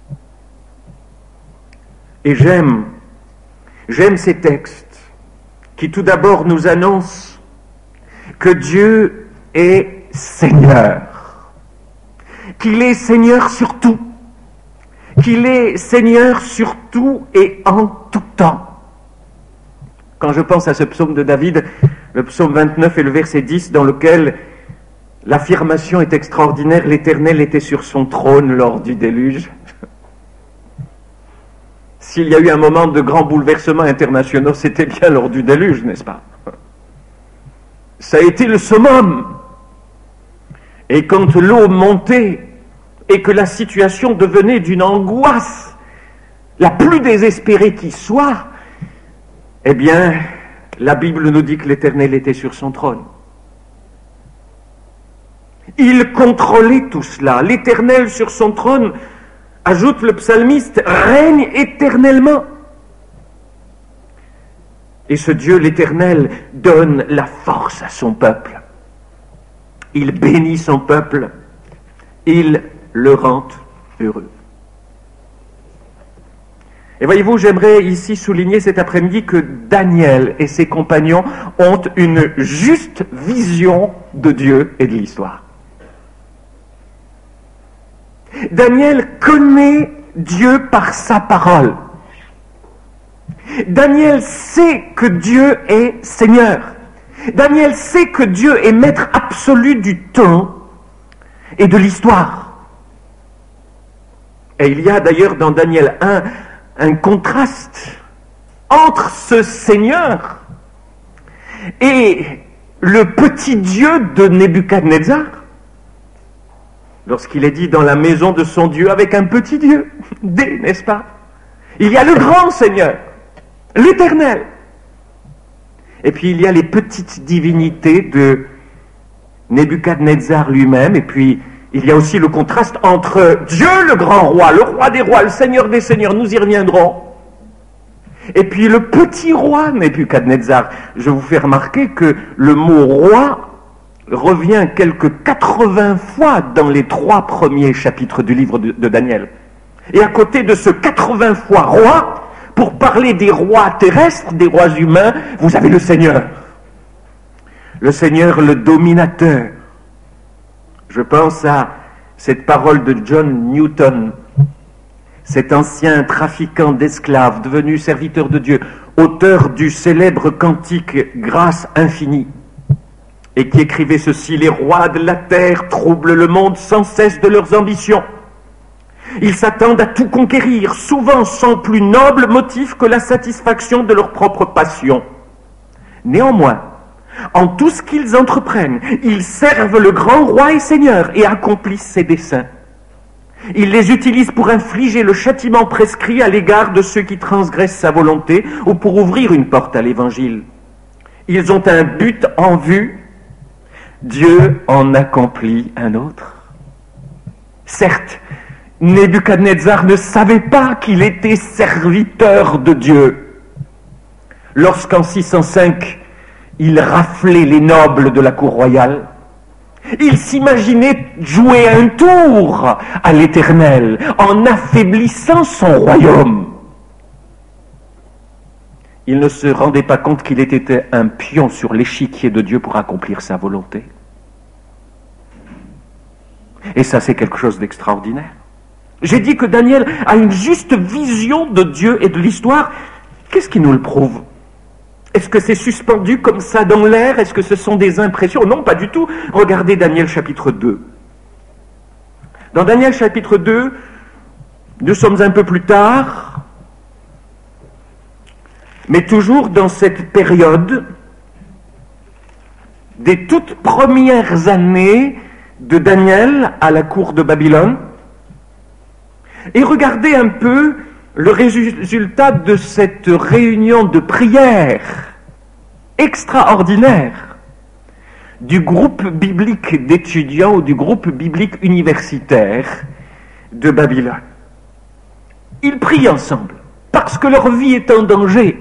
Et j'aime, j'aime ces textes qui tout d'abord nous annoncent que Dieu est Seigneur, qu'il est Seigneur sur tout, qu'il est Seigneur sur tout et en tout temps. Quand je pense à ce psaume de David, le psaume vingt-neuf et le verset dix, dans lequel l'affirmation est extraordinaire, l'Éternel était sur son trône lors du déluge. S'il y a eu un moment de grands bouleversements internationaux, c'était bien lors du déluge, n'est-ce pas? Ça a été le summum. Et quand l'eau montait et que la situation devenait d'une angoisse la plus désespérée qui soit, eh bien, la Bible nous dit que l'Éternel était sur son trône. Il contrôlait tout cela. L'Éternel sur son trône, ajoute le psalmiste, règne éternellement. Et ce Dieu, l'Éternel, donne la force à son peuple. Il bénit son peuple. Il le rend heureux. Et voyez-vous, j'aimerais ici souligner cet après-midi que Daniel et ses compagnons ont une juste vision de Dieu et de l'histoire. Daniel connaît Dieu par sa parole. Daniel sait que Dieu est Seigneur. Daniel sait que Dieu est maître absolu du temps et de l'histoire. Et il y a d'ailleurs dans Daniel un, un contraste entre ce Seigneur et le petit Dieu de Nebuchadnezzar. Lorsqu'il est dit dans la maison de son Dieu avec un petit Dieu, D, n'est-ce pas? Il y a le grand Seigneur, l'Éternel. Et puis il y a les petites divinités de Nebuchadnezzar lui-même, et puis il y a aussi le contraste entre Dieu le grand roi, le roi des rois, le Seigneur des seigneurs, nous y reviendrons, et puis le petit roi Nebuchadnezzar. Je vous fais remarquer que le mot roi revient quelques quatre-vingts fois dans les trois premiers chapitres du livre de, de Daniel. Et à côté de ce quatre-vingts fois roi, pour parler des rois terrestres, des rois humains, vous avez le Seigneur. Le Seigneur, le dominateur. Je pense à cette parole de John Newton, cet ancien trafiquant d'esclaves, devenu serviteur de Dieu, auteur du célèbre cantique « Grâce infinie », et qui écrivait ceci: « Les rois de la terre troublent le monde sans cesse de leurs ambitions. Ils s'attendent à tout conquérir, souvent sans plus noble motif que la satisfaction de leur propre passion. Néanmoins, en tout ce qu'ils entreprennent, ils servent le grand roi et seigneur et accomplissent ses desseins. Ils les utilisent pour infliger le châtiment prescrit à l'égard de ceux qui transgressent sa volonté ou pour ouvrir une porte à l'évangile. Ils ont un but en vue, Dieu en accomplit un autre. Certes, Nebuchadnezzar ne savait pas qu'il était serviteur de Dieu. Lorsqu'en six cent cinq, il raflait les nobles de la cour royale, il s'imaginait jouer un tour à l'Éternel en affaiblissant son royaume. Il ne se rendait pas compte qu'il était un pion sur l'échiquier de Dieu pour accomplir sa volonté. Et ça, c'est quelque chose d'extraordinaire. J'ai dit que Daniel a une juste vision de Dieu et de l'histoire. Qu'est-ce qui nous le prouve? Est-ce que c'est suspendu comme ça dans l'air? Est-ce que ce sont des impressions? Non, pas du tout. Regardez Daniel chapitre deux. Dans Daniel chapitre deux, nous sommes un peu plus tard, mais toujours dans cette période des toutes premières années de Daniel à la cour de Babylone. Et regardez un peu le résultat de cette réunion de prière extraordinaire du groupe biblique d'étudiants ou du groupe biblique universitaire de Babylone. Ils prient ensemble parce que leur vie est en danger.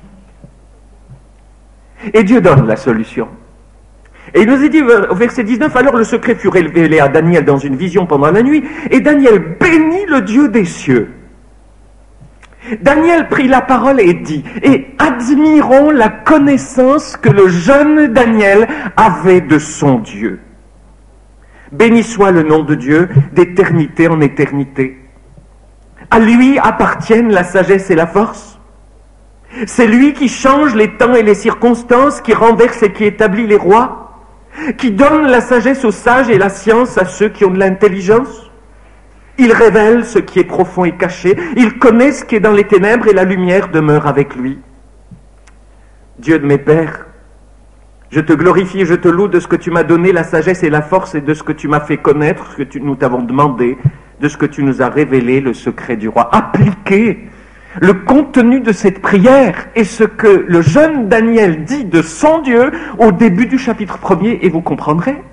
Et Dieu donne la solution. Et il nous est dit au verset dix-neuf, alors le secret fut révélé à Daniel dans une vision pendant la nuit, et Daniel bénit le Dieu des cieux. Daniel prit la parole et dit, et admirons la connaissance que le jeune Daniel avait de son Dieu. Béni soit le nom de Dieu d'éternité en éternité. À lui appartiennent la sagesse et la force. C'est lui qui change les temps et les circonstances, qui renverse et qui établit les rois, qui donne la sagesse aux sages et la science à ceux qui ont de l'intelligence. Il révèle ce qui est profond et caché. Il connaît ce qui est dans les ténèbres et la lumière demeure avec lui. Dieu de mes pères, je te glorifie et je te loue de ce que tu m'as donné, la sagesse et la force, et de ce que tu m'as fait connaître, ce que tu, nous t'avons demandé, de ce que tu nous as révélé, le secret du roi. Appliquez le contenu de cette prière et ce que le jeune Daniel dit de son Dieu au début du chapitre premier, et vous comprendrez.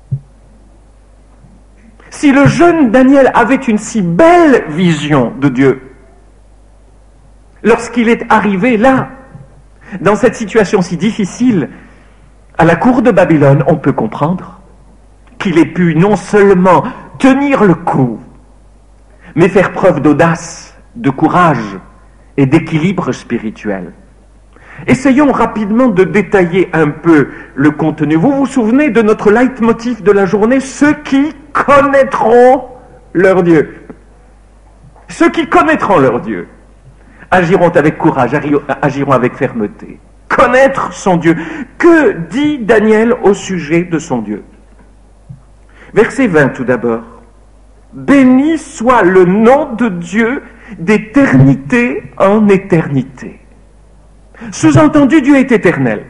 Si le jeune Daniel avait une si belle vision de Dieu, lorsqu'il est arrivé là, dans cette situation si difficile, à la cour de Babylone, on peut comprendre qu'il ait pu non seulement tenir le coup, mais faire preuve d'audace, de courage et d'équilibre spirituel. Essayons rapidement de détailler un peu le contenu. Vous vous souvenez de notre leitmotiv de la journée, ceux qui connaîtront leur Dieu. Ceux qui connaîtront leur Dieu agiront avec courage, agiront avec fermeté. Connaître son Dieu. Que dit Daniel au sujet de son Dieu? Verset vingt tout d'abord. Béni soit le nom de Dieu d'éternité en éternité. Sous-entendu, Dieu est éternel.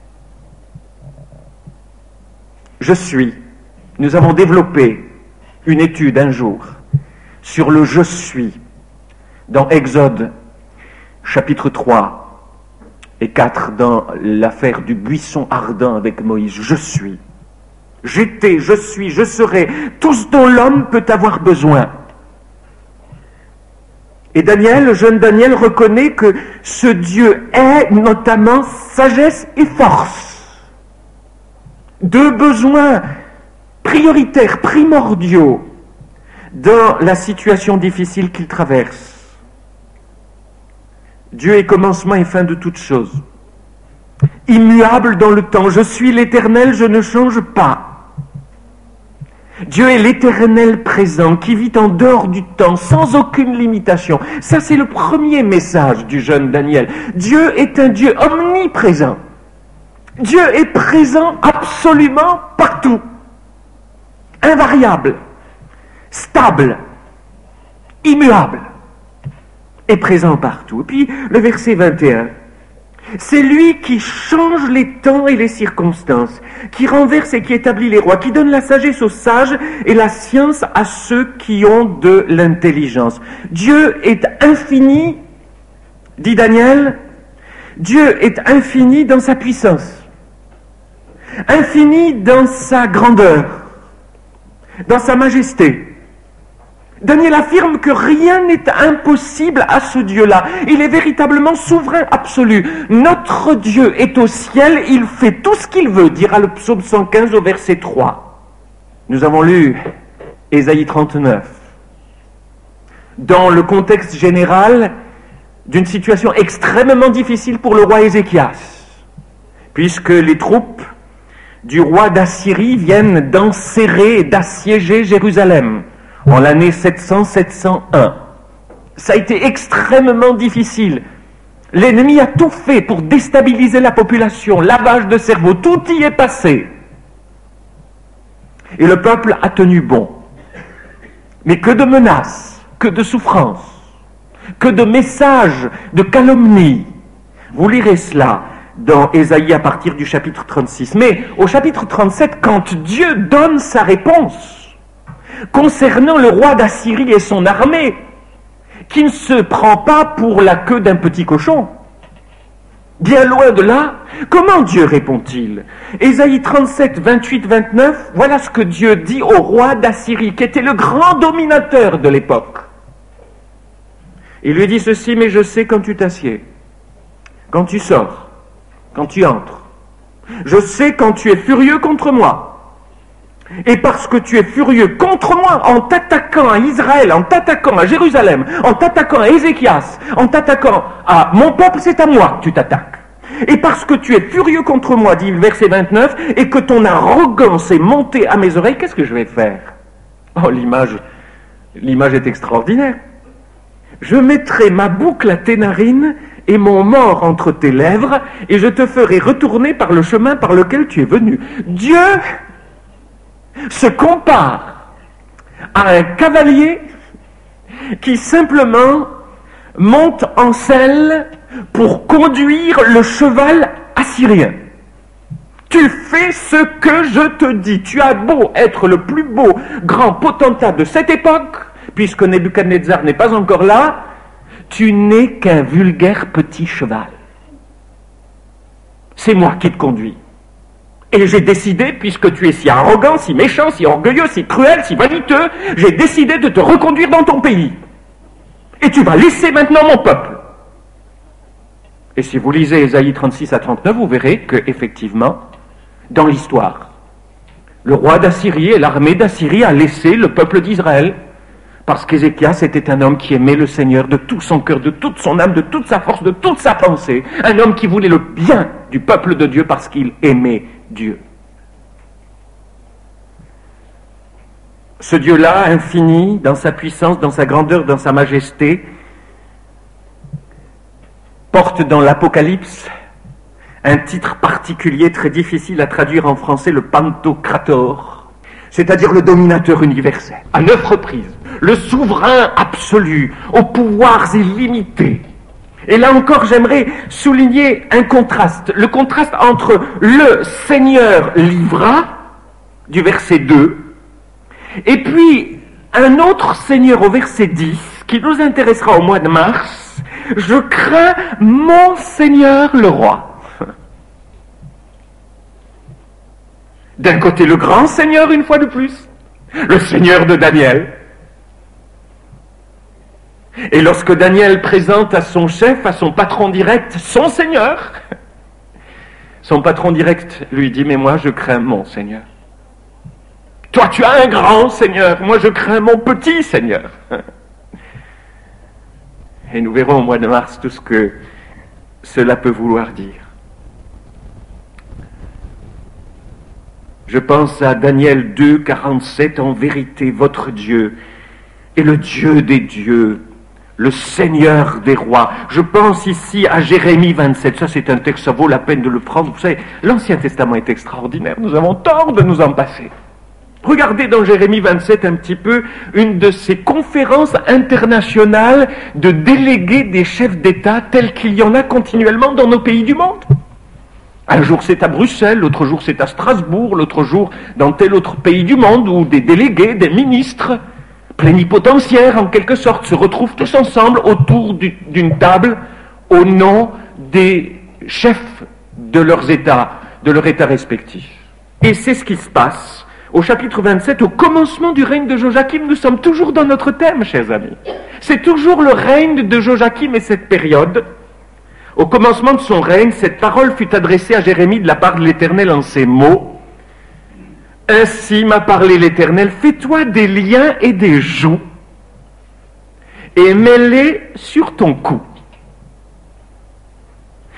Je suis. Nous avons développé une étude un jour sur le je suis dans Exode chapitre trois et quatre dans l'affaire du buisson ardent avec Moïse. Je suis. J'étais, je suis, je serai, tout ce dont l'homme peut avoir besoin. Et Daniel, le jeune Daniel, reconnaît que ce Dieu est notamment sagesse et force. Deux besoins prioritaires, primordiaux, dans la situation difficile qu'il traverse. Dieu est commencement et fin de toutes choses. Immuable dans le temps. Je suis l'Éternel, je ne change pas. Dieu est l'éternel présent, qui vit en dehors du temps, sans aucune limitation. Ça, c'est le premier message du jeune Daniel. Dieu est un Dieu omniprésent. Dieu est présent absolument partout. Invariable, stable, immuable, et présent partout. Et puis, le verset vingt et un. C'est lui qui change les temps et les circonstances, qui renverse et qui établit les rois, qui donne la sagesse aux sages et la science à ceux qui ont de l'intelligence. Dieu est infini, dit Daniel, Dieu est infini dans sa puissance, infini dans sa grandeur, dans sa majesté. Daniel affirme que rien n'est impossible à ce Dieu-là. Il est véritablement souverain absolu. Notre Dieu est au ciel, il fait tout ce qu'il veut, dira le psaume cent quinze au verset trois. Nous avons lu Ésaïe trente-neuf. Dans le contexte général d'une situation extrêmement difficile pour le roi Ézéchias, puisque les troupes du roi d'Assyrie viennent d'enserrer et d'assiéger Jérusalem en l'année sept cents sept cent un. Ça a été extrêmement difficile. L'ennemi a tout fait pour déstabiliser la population, lavage de cerveau, tout y est passé. Et le peuple a tenu bon. Mais que de menaces, que de souffrances, que de messages de calomnie. Vous lirez cela dans Ésaïe à partir du chapitre trente-six. Mais au chapitre trente-sept, quand Dieu donne sa réponse concernant le roi d'Assyrie et son armée, qui ne se prend pas pour la queue d'un petit cochon, bien loin de là, comment Dieu répond-il? Ésaïe trente-sept, vingt-huit, vingt-neuf, voilà ce que Dieu dit au roi d'Assyrie, qui était le grand dominateur de l'époque. Il lui dit ceci: mais je sais quand tu t'assieds, quand tu sors, quand tu entres. Je sais quand tu es furieux contre moi. Et parce que tu es furieux contre moi, en t'attaquant à Israël, en t'attaquant à Jérusalem, en t'attaquant à Ézéchias, en t'attaquant à mon peuple, c'est à moi que tu t'attaques. Et parce que tu es furieux contre moi, dit le verset vingt-neuf, et que ton arrogance est montée à mes oreilles, qu'est-ce que je vais faire? Oh, l'image, l'image est extraordinaire. Je mettrai ma boucle à tes narines et mon mors entre tes lèvres, et je te ferai retourner par le chemin par lequel tu es venu. Dieu se compare à un cavalier qui simplement monte en selle pour conduire le cheval assyrien. Tu fais ce que je te dis. Tu as beau être le plus beau grand potentat de cette époque, puisque Nebuchadnezzar n'est pas encore là, tu n'es qu'un vulgaire petit cheval. C'est moi qui te conduis. Et j'ai décidé, puisque tu es si arrogant, si méchant, si orgueilleux, si cruel, si vaniteux, j'ai décidé de te reconduire dans ton pays. Et tu vas laisser maintenant mon peuple. Et si vous lisez Ésaïe trente-six à trente-neuf, vous verrez que, effectivement, dans l'histoire, le roi d'Assyrie et l'armée d'Assyrie a laissé le peuple d'Israël, parce qu'Ézéchias était un homme qui aimait le Seigneur de tout son cœur, de toute son âme, de toute sa force, de toute sa pensée. Un homme qui voulait le bien du peuple de Dieu parce qu'il aimait Dieu. Ce Dieu-là, infini, dans sa puissance, dans sa grandeur, dans sa majesté, porte dans l'Apocalypse un titre particulier très difficile à traduire en français, le Pantocrator, c'est-à-dire le dominateur universel, à neuf reprises, le souverain absolu, aux pouvoirs illimités. Et là encore, j'aimerais souligner un contraste, le contraste entre le Seigneur livra, du verset deux, et puis un autre Seigneur au verset dix, qui nous intéressera au mois de mars. Je crains mon Seigneur le roi. D'un côté, le grand Seigneur, une fois de plus, le Seigneur de Daniel. Et lorsque Daniel présente à son chef, à son patron direct, son Seigneur, son patron direct lui dit: mais moi je crains mon Seigneur. Toi tu as un grand Seigneur, moi je crains mon petit Seigneur. Et nous verrons au mois de mars tout ce que cela peut vouloir dire. Je pense à Daniel deux, quarante-sept, en vérité, votre Dieu est le Dieu des dieux, le Seigneur des rois. Je pense ici à Jérémie vingt-sept, ça c'est un texte, ça vaut la peine de le prendre. Vous savez, l'Ancien Testament est extraordinaire, nous avons tort de nous en passer. Regardez dans Jérémie vingt-sept un petit peu une de ces conférences internationales de délégués des chefs d'État telles qu'il y en a continuellement dans nos pays du monde. Un jour c'est à Bruxelles, l'autre jour c'est à Strasbourg, l'autre jour dans tel autre pays du monde où des délégués, des ministres, plénipotentiaires en quelque sorte, se retrouvent tous ensemble autour du, d'une table au nom des chefs de leurs États, de leur État respectif. Et c'est ce qui se passe au chapitre vingt-sept, au commencement du règne de Joachim. Nous sommes toujours dans notre thème, chers amis. C'est toujours le règne de Joachim et cette période. Au commencement de son règne, cette parole fut adressée à Jérémie de la part de l'Éternel en ces mots. Ainsi m'a parlé l'Éternel, fais-toi des liens et des jougs, et mets-les sur ton cou.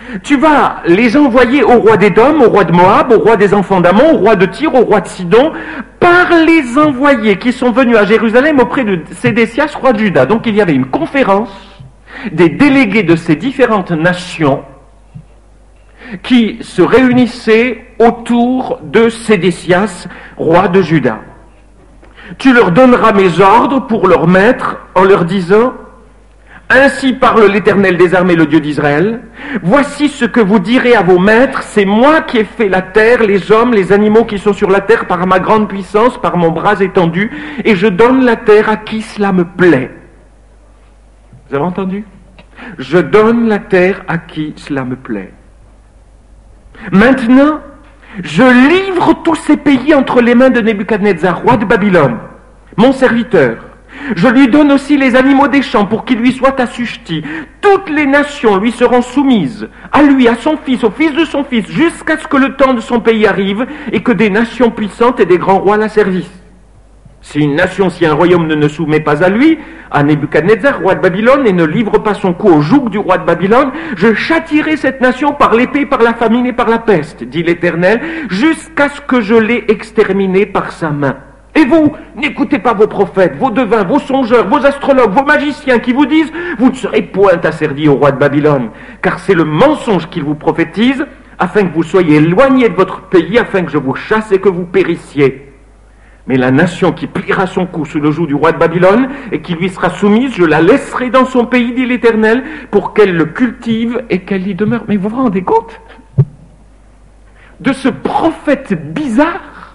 Tu vas les envoyer au roi d'Édom, au roi de Moab, au roi des enfants d'Ammon, au roi de Tyr, au roi de Sidon, par les envoyés qui sont venus à Jérusalem auprès de Sédécias, roi de Juda. Donc il y avait une conférence des délégués de ces différentes nations qui se réunissaient autour de Sédécias, roi de Juda. Tu leur donneras mes ordres pour leur maître en leur disant: ainsi parle l'Éternel des armées, le Dieu d'Israël. Voici ce que vous direz à vos maîtres: c'est moi qui ai fait la terre, les hommes, les animaux qui sont sur la terre par ma grande puissance, par mon bras étendu, et je donne la terre à qui cela me plaît. Vous avez entendu? Je donne la terre à qui cela me plaît. Maintenant, je livre tous ces pays entre les mains de Nebuchadnezzar, roi de Babylone, mon serviteur. Je lui donne aussi les animaux des champs pour qu'ils lui soient assujettis. Toutes les nations lui seront soumises, à lui, à son fils, au fils de son fils, jusqu'à ce que le temps de son pays arrive et que des nations puissantes et des grands rois la servissent. Si une nation, si un royaume ne ne soumet pas à lui, à Nebuchadnezzar, roi de Babylone, et ne livre pas son cou au joug du roi de Babylone, je châtierai cette nation par l'épée, par la famine et par la peste, dit l'Éternel, jusqu'à ce que je l'ai exterminée par sa main. Et vous, n'écoutez pas vos prophètes, vos devins, vos songeurs, vos astrologues, vos magiciens qui vous disent « Vous ne serez point asservis au roi de Babylone », car c'est le mensonge qu'ils vous prophétisent, afin que vous soyez éloignés de votre pays, afin que je vous chasse et que vous périssiez. Mais la nation qui pliera son cou sous le joug du roi de Babylone et qui lui sera soumise, je la laisserai dans son pays, dit l'Éternel, pour qu'elle le cultive et qu'elle y demeure. Mais vous vous rendez compte de ce prophète bizarre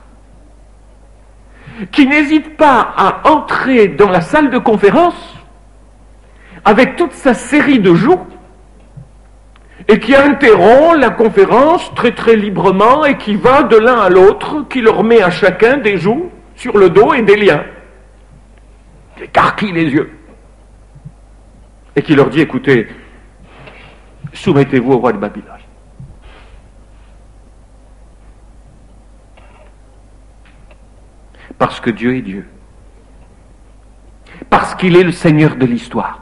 qui n'hésite pas à entrer dans la salle de conférence avec toute sa série de jougs et qui interrompt la conférence très très librement et qui va de l'un à l'autre, qui leur met à chacun des jougs sur le dos et des liens, qui écarquille les yeux, et qui leur dit: écoutez, soumettez-vous au roi de Babylone. Parce que Dieu est Dieu. Parce qu'il est le Seigneur de l'histoire.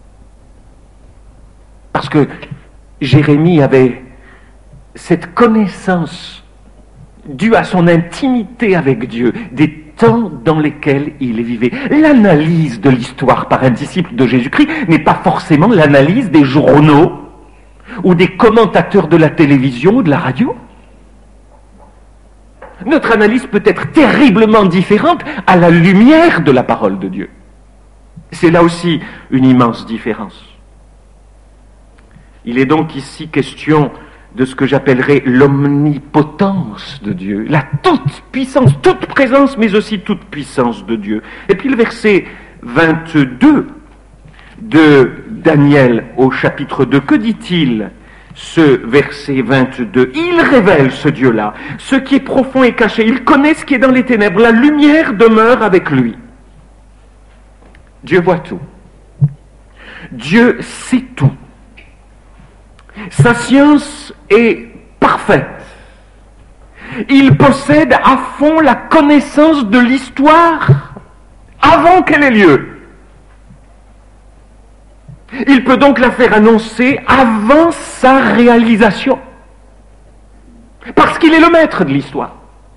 Parce que Jérémie avait cette connaissance due à son intimité avec Dieu, des temps dans lesquels il vivait. L'analyse de l'histoire par un disciple de Jésus-Christ n'est pas forcément l'analyse des journaux ou des commentateurs de la télévision ou de la radio. Notre analyse peut être terriblement différente à la lumière de la parole de Dieu. C'est là aussi une immense différence. Il est donc ici question de ce que j'appellerais l'omnipotence de Dieu, la toute-puissance, toute présence, mais aussi toute puissance de Dieu. Et puis le verset vingt-deux de Daniel au chapitre deux, que dit-il, ce verset vingt-deux? Il révèle ce Dieu-là, ce qui est profond et caché, il connaît ce qui est dans les ténèbres, la lumière demeure avec lui. Dieu voit tout. Dieu sait tout. Sa science est parfaite. Il possède à fond la connaissance de l'histoire avant qu'elle ait lieu. Il peut donc la faire annoncer avant sa réalisation. Parce qu'il est le maître de l'histoire.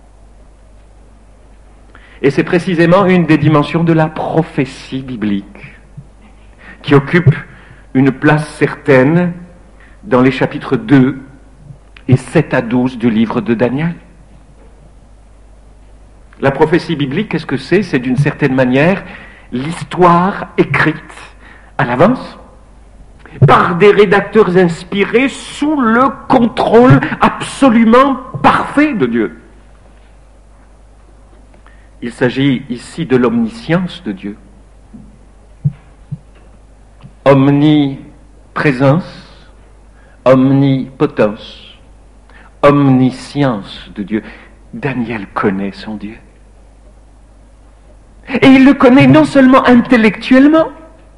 Et c'est précisément une des dimensions de la prophétie biblique qui occupe une place certaine dans les chapitres deux et sept à douze du livre de Daniel. La prophétie biblique, qu'est-ce que c'est? C'est d'une certaine manière l'histoire écrite à l'avance par des rédacteurs inspirés sous le contrôle absolument parfait de Dieu. Il s'agit ici de l'omniscience de Dieu. Omniprésence, omnipotence, omniscience de Dieu. Daniel connaît son Dieu. Et il le connaît non seulement intellectuellement,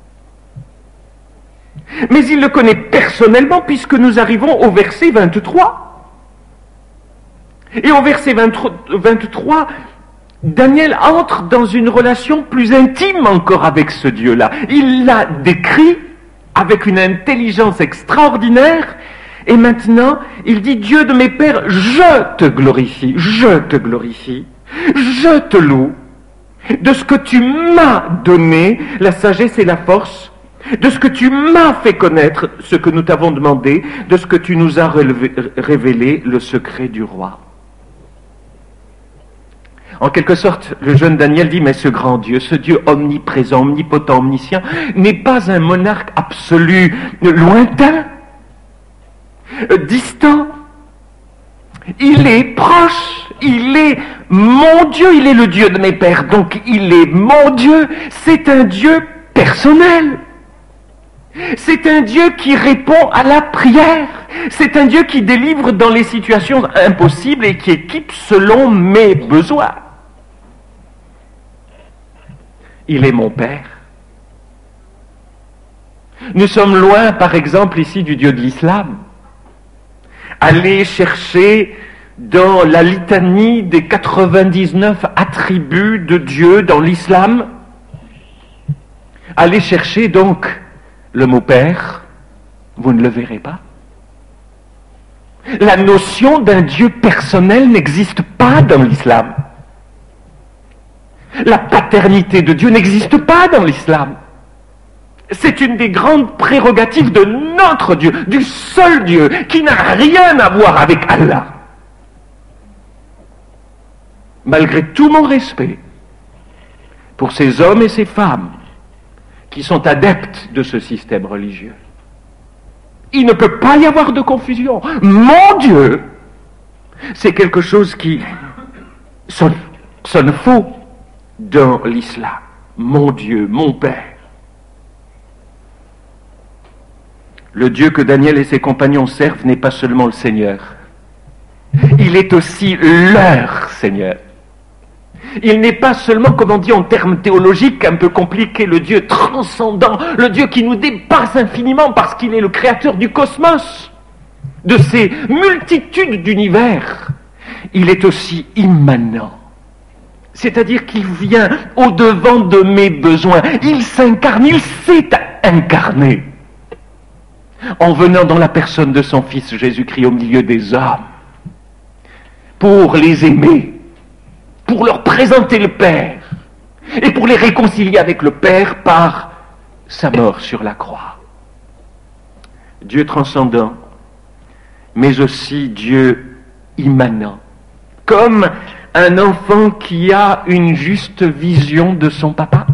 mais il le connaît personnellement, puisque nous arrivons au verset vingt-trois. Et au verset vingt-trois, Daniel entre dans une relation plus intime encore avec ce Dieu-là. Il l'a décrit avec une intelligence extraordinaire, Et maintenant, il dit, Dieu de mes pères, je te glorifie, je te glorifie, je te loue de ce que tu m'as donné, la sagesse et la force, de ce que tu m'as fait connaître, ce que nous t'avons demandé, de ce que tu nous as relevé, révélé, le secret du roi. En quelque sorte, le jeune Daniel dit, mais ce grand Dieu, ce Dieu omniprésent, omnipotent, omniscient, n'est pas un monarque absolu, lointain, distant. Il est proche, il est mon Dieu, il est le Dieu de mes pères, donc il est mon Dieu, c'est un Dieu personnel. C'est un Dieu qui répond à la prière. C'est un Dieu qui délivre dans les situations impossibles et qui équipe selon mes besoins. Il est mon Père. Nous sommes loin, par exemple, ici du Dieu de l'islam. Allez chercher dans la litanie des quatre-vingt-dix-neuf attributs de Dieu dans l'islam. Allez chercher donc le mot Père, vous ne le verrez pas. La notion d'un Dieu personnel n'existe pas dans l'islam. La paternité de Dieu n'existe pas dans l'islam. C'est une des grandes prérogatives de notre Dieu, du seul Dieu, qui n'a rien à voir avec Allah. Malgré tout mon respect pour ces hommes et ces femmes qui sont adeptes de ce système religieux, il ne peut pas y avoir de confusion. Mon Dieu, c'est quelque chose qui sonne, sonne faux dans l'islam. Mon Dieu, mon Père. Le Dieu que Daniel et ses compagnons servent n'est pas seulement le Seigneur. Il est aussi leur Seigneur. Il n'est pas seulement, comme on dit en termes théologiques un peu compliqués, le Dieu transcendant, le Dieu qui nous dépasse infiniment parce qu'il est le créateur du cosmos, de ces multitudes d'univers. Il est aussi immanent. C'est-à-dire qu'il vient au-devant de mes besoins. Il s'incarne, il s'est incarné. En venant dans la personne de son Fils Jésus-Christ au milieu des hommes, pour les aimer, pour leur présenter le Père, et pour les réconcilier avec le Père par sa mort sur la croix. Dieu transcendant, mais aussi Dieu immanent, comme un enfant qui a une juste vision de son papa.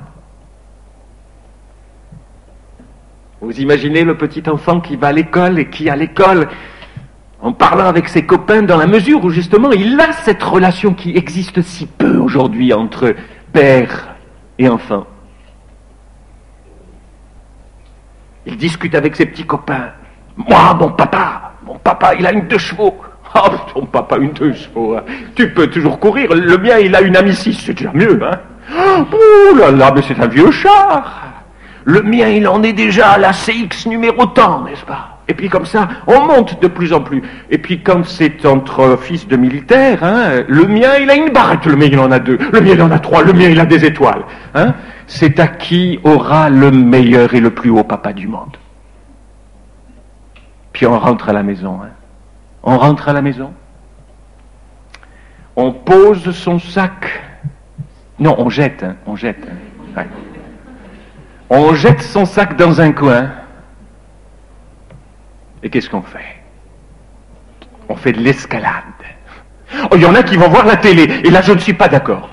Vous imaginez le petit enfant qui va à l'école et qui, à l'école, en parlant avec ses copains, dans la mesure où justement il a cette relation qui existe si peu aujourd'hui entre père et enfant. Il discute avec ses petits copains. Moi, mon papa, mon papa, il a une deux chevaux. Ah, oh, ton papa, une deux chevaux. Hein. Tu peux toujours courir. Le mien, il a une Ami six, c'est déjà mieux. Hein. Oh là là, mais c'est un vieux char. Le mien, il en est déjà à la C X numéro tant, n'est-ce pas? Et puis comme ça, on monte de plus en plus. Et puis quand c'est entre fils de militaires, hein, le mien, il a une barrette, le mien, il en a deux, le mien, il en a trois, le mien, il a des étoiles. Hein. C'est à qui aura le meilleur et le plus haut papa du monde. Puis on rentre à la maison. Hein. On rentre à la maison. On pose son sac. Non, on jette, hein, on jette. Hein. Ouais. On jette son sac dans un coin. Et qu'est-ce qu'on fait? On fait de l'escalade. Oh, il y en a qui vont voir la télé, et là je ne suis pas d'accord.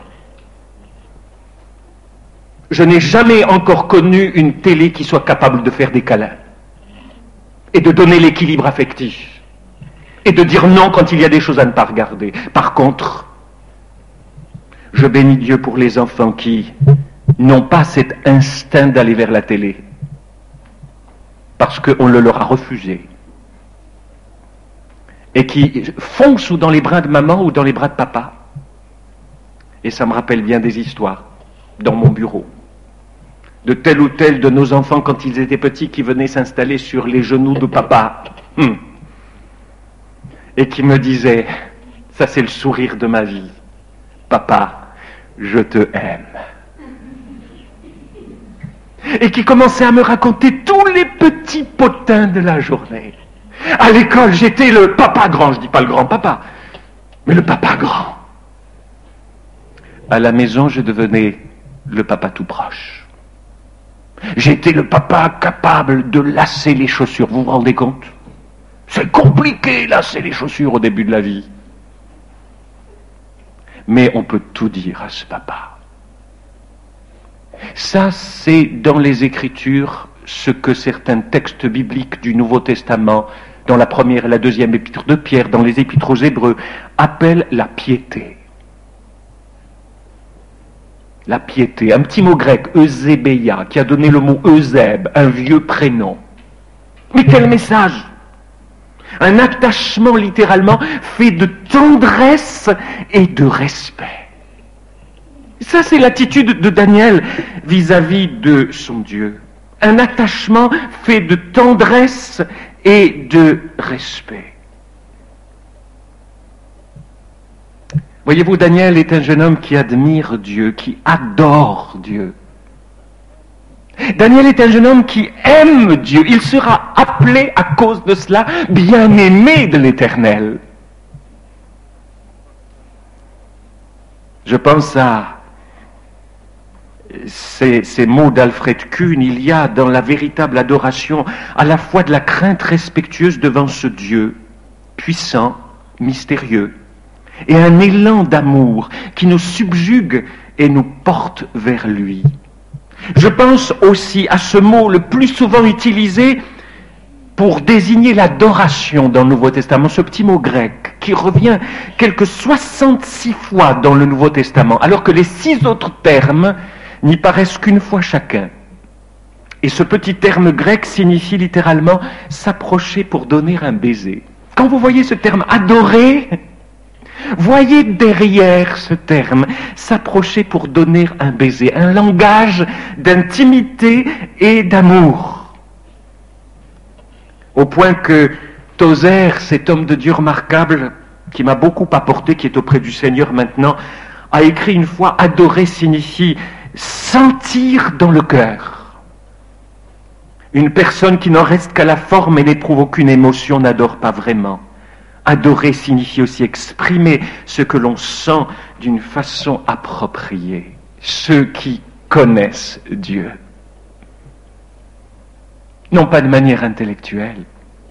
Je n'ai jamais encore connu une télé qui soit capable de faire des câlins, et de donner l'équilibre affectif, et de dire non quand il y a des choses à ne pas regarder. Par contre, je bénis Dieu pour les enfants qui n'ont pas cet instinct d'aller vers la télé, parce qu'on le leur a refusé, et qui foncent ou dans les bras de maman ou dans les bras de papa. Et ça me rappelle bien des histoires dans mon bureau, de tel ou tel de nos enfants quand ils étaient petits qui venaient s'installer sur les genoux de papa, hum, et qui me disaient, ça c'est le sourire de ma vie, papa, je te aime. Et qui commençait à me raconter tous les petits potins de la journée. À l'école, j'étais le papa grand, je dis pas le grand-papa, mais le papa grand. À la maison, je devenais le papa tout proche. J'étais le papa capable de lasser les chaussures, vous vous rendez compte? C'est compliqué, lasser les chaussures au début de la vie. Mais on peut tout dire à ce papa. Ça, c'est dans les Écritures ce que certains textes bibliques du Nouveau Testament, dans la première et la deuxième épître de Pierre, dans les épîtres aux Hébreux, appellent la piété. La piété, un petit mot grec, eusébéia, qui a donné le mot Eusèbe, un vieux prénom. Mais quel message! Un attachement littéralement fait de tendresse et de respect. Ça, c'est l'attitude de Daniel vis-à-vis de son Dieu. Un attachement fait de tendresse et de respect. Voyez-vous, Daniel est un jeune homme qui admire Dieu, qui adore Dieu. Daniel est un jeune homme qui aime Dieu. Il sera appelé à cause de cela bien-aimé de l'Éternel. Je pense à ces, ces mots d'Alfred Kuhn. Il y a dans la véritable adoration à la fois de la crainte respectueuse devant ce Dieu puissant, mystérieux, et un élan d'amour qui nous subjugue et nous porte vers lui. Je pense aussi à ce mot le plus souvent utilisé pour désigner l'adoration dans le Nouveau Testament, ce petit mot grec qui revient quelques soixante-six fois dans le Nouveau Testament, alors que les six autres termes n'y paraissent qu'une fois chacun. Et ce petit terme grec signifie littéralement s'approcher pour donner un baiser. Quand vous voyez ce terme adorer, voyez derrière ce terme s'approcher pour donner un baiser, un langage d'intimité et d'amour. Au point que Tozer, cet homme de Dieu remarquable, qui m'a beaucoup apporté, qui est auprès du Seigneur maintenant, a écrit une fois « adorer signifie sentir dans le cœur ». Une personne qui n'en reste qu'à la forme et n'éprouve aucune émotion n'adore pas vraiment. Adorer signifie aussi exprimer ce que l'on sent d'une façon appropriée. Ceux qui connaissent Dieu. Non pas de manière intellectuelle.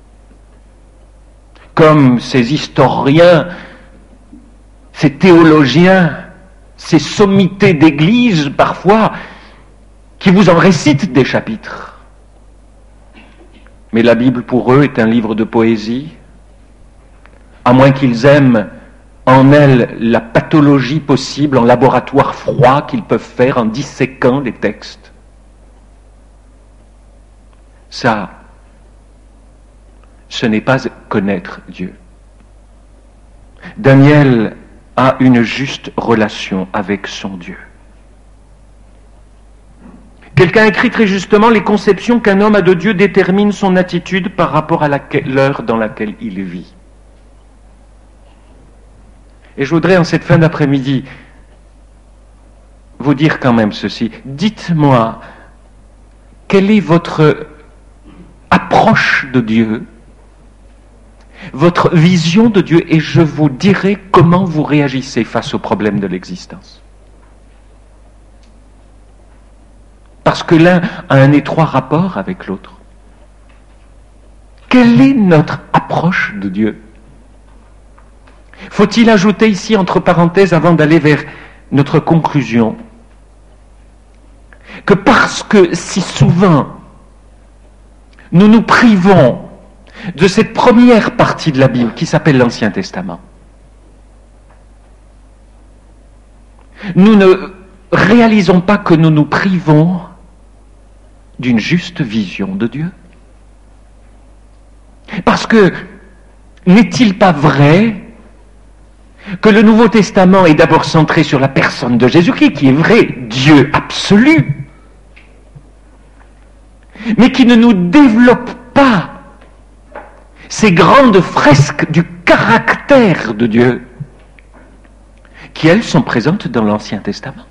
Comme ces historiens, ces théologiens, ces sommités d'église parfois, qui vous en récitent des chapitres. Mais la Bible pour eux est un livre de poésie, à moins qu'ils aiment en elle la pathologie possible en laboratoire froid qu'ils peuvent faire en disséquant les textes. Ça, ce n'est pas connaître Dieu. Daniel a une juste relation avec son Dieu. Quelqu'un écrit très justement, les conceptions qu'un homme a de Dieu déterminent son attitude par rapport à l'heure dans laquelle il vit. Et je voudrais en cette fin d'après-midi vous dire quand même ceci. Dites-moi, quelle est votre approche de Dieu, votre vision de Dieu, et je vous dirai comment vous réagissez face aux problèmes de l'existence. Parce que l'un a un étroit rapport avec l'autre. Quelle est notre approche de Dieu ? Faut-il ajouter ici, entre parenthèses, avant d'aller vers notre conclusion, que parce que si souvent nous nous privons de cette première partie de la Bible qui s'appelle l'Ancien Testament, nous ne réalisons pas que nous nous privons d'une juste vision de Dieu. Parce que n'est-il pas vrai que le Nouveau Testament est d'abord centré sur la personne de Jésus-Christ, qui est vrai, Dieu absolu, mais qui ne nous développe pas ces grandes fresques du caractère de Dieu, qui elles sont présentes dans l'Ancien Testament.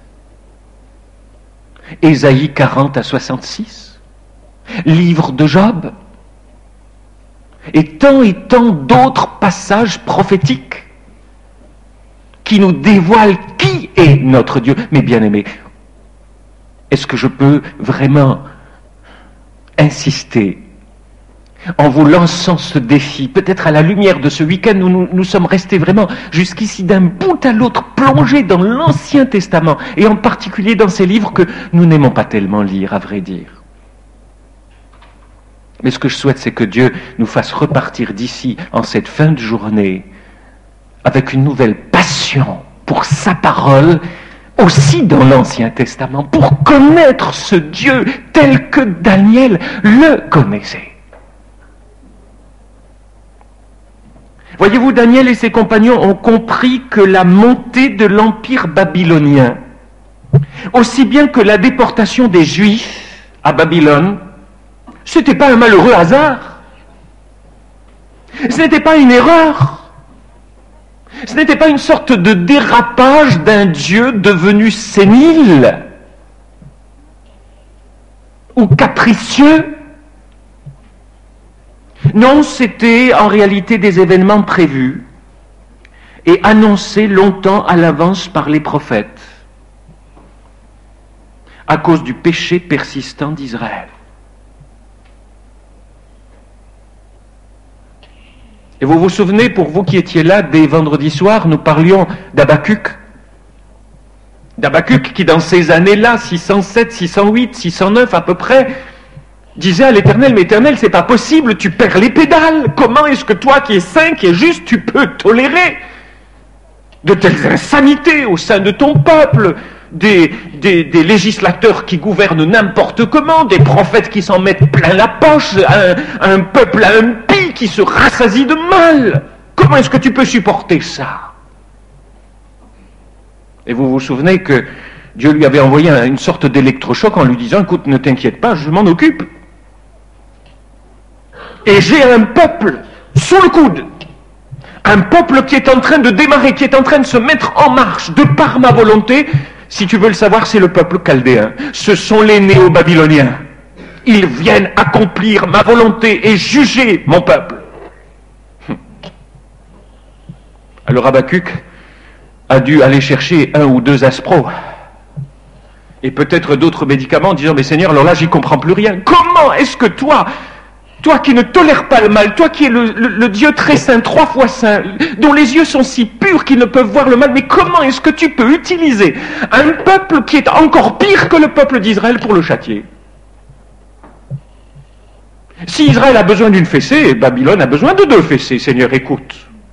Ésaïe quarante à soixante-six, livre de Job, et tant et tant d'autres passages prophétiques qui nous dévoilent qui est notre Dieu. Mais bien aimé, est-ce que je peux vraiment insister en vous lançant ce défi, peut-être à la lumière de ce week-end où nous, nous sommes restés vraiment jusqu'ici d'un bout à l'autre plongés dans l'Ancien Testament, et en particulier dans ces livres que nous n'aimons pas tellement lire, à vrai dire. Mais ce que je souhaite, c'est que Dieu nous fasse repartir d'ici en cette fin de journée avec une nouvelle passion pour sa parole, aussi dans l'Ancien Testament, pour connaître ce Dieu tel que Daniel le connaissait. Voyez-vous, Daniel et ses compagnons ont compris que la montée de l'empire babylonien, aussi bien que la déportation des Juifs à Babylone, ce n'était pas un malheureux hasard, ce n'était pas une erreur, ce n'était pas une sorte de dérapage d'un Dieu devenu sénile ou capricieux. Non, c'était en réalité des événements prévus et annoncés longtemps à l'avance par les prophètes à cause du péché persistant d'Israël. Et vous vous souvenez, pour vous qui étiez là, dès vendredi soir, nous parlions d'Habakkuk. D'Habakkuk qui, dans ces années-là, six cent sept, six cent huit, six cent neuf à peu près, disait à l'Éternel, mais Éternel, c'est pas possible, tu perds les pédales. Comment est-ce que toi, qui es saint, qui es juste, tu peux tolérer de telles insanités au sein de ton peuple, des, des, des législateurs qui gouvernent n'importe comment, des prophètes qui s'en mettent plein la poche, un, un peuple impie qui se rassasie de mal. Comment est-ce que tu peux supporter ça? Et vous vous souvenez que Dieu lui avait envoyé une sorte d'électrochoc en lui disant, écoute, ne t'inquiète pas, je m'en occupe. Et j'ai un peuple sous le coude, un peuple qui est en train de démarrer, qui est en train de se mettre en marche de par ma volonté. Si tu veux le savoir, c'est le peuple chaldéen. Ce sont les néo-babyloniens. Ils viennent accomplir ma volonté et juger mon peuple. Alors Habakkuk a dû aller chercher un ou deux aspros et peut-être d'autres médicaments en disant, mais Seigneur, alors là, j'y comprends plus rien. Comment est-ce que toi, toi qui ne tolères pas le mal, toi qui es le, le, le Dieu très saint, trois fois saint, dont les yeux sont si purs qu'ils ne peuvent voir le mal, mais comment est-ce que tu peux utiliser un peuple qui est encore pire que le peuple d'Israël pour le châtier? Si Israël a besoin d'une fessée, Babylone a besoin de deux fessées. Seigneur, écoute.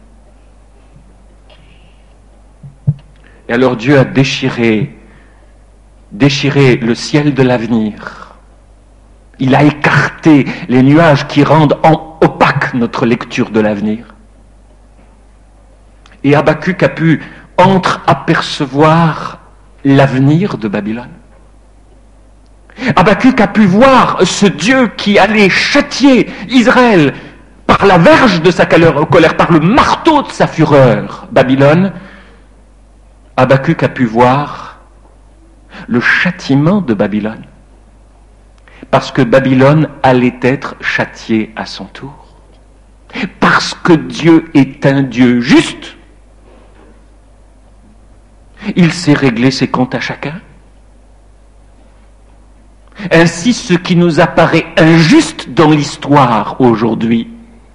Et alors Dieu a déchiré, déchiré le ciel de l'avenir. Il a écarté les nuages qui rendent en opaque notre lecture de l'avenir. Et Habakkuk a pu entre-apercevoir l'avenir de Babylone. Habakkuk a pu voir ce Dieu qui allait châtier Israël par la verge de sa colère, par le marteau de sa fureur, Babylone. Habakkuk a pu voir le châtiment de Babylone. Parce que Babylone allait être châtiée à son tour. Parce que Dieu est un Dieu juste. Il sait régler ses comptes à chacun. Ainsi, ce qui nous apparaît injuste dans l'histoire aujourd'hui,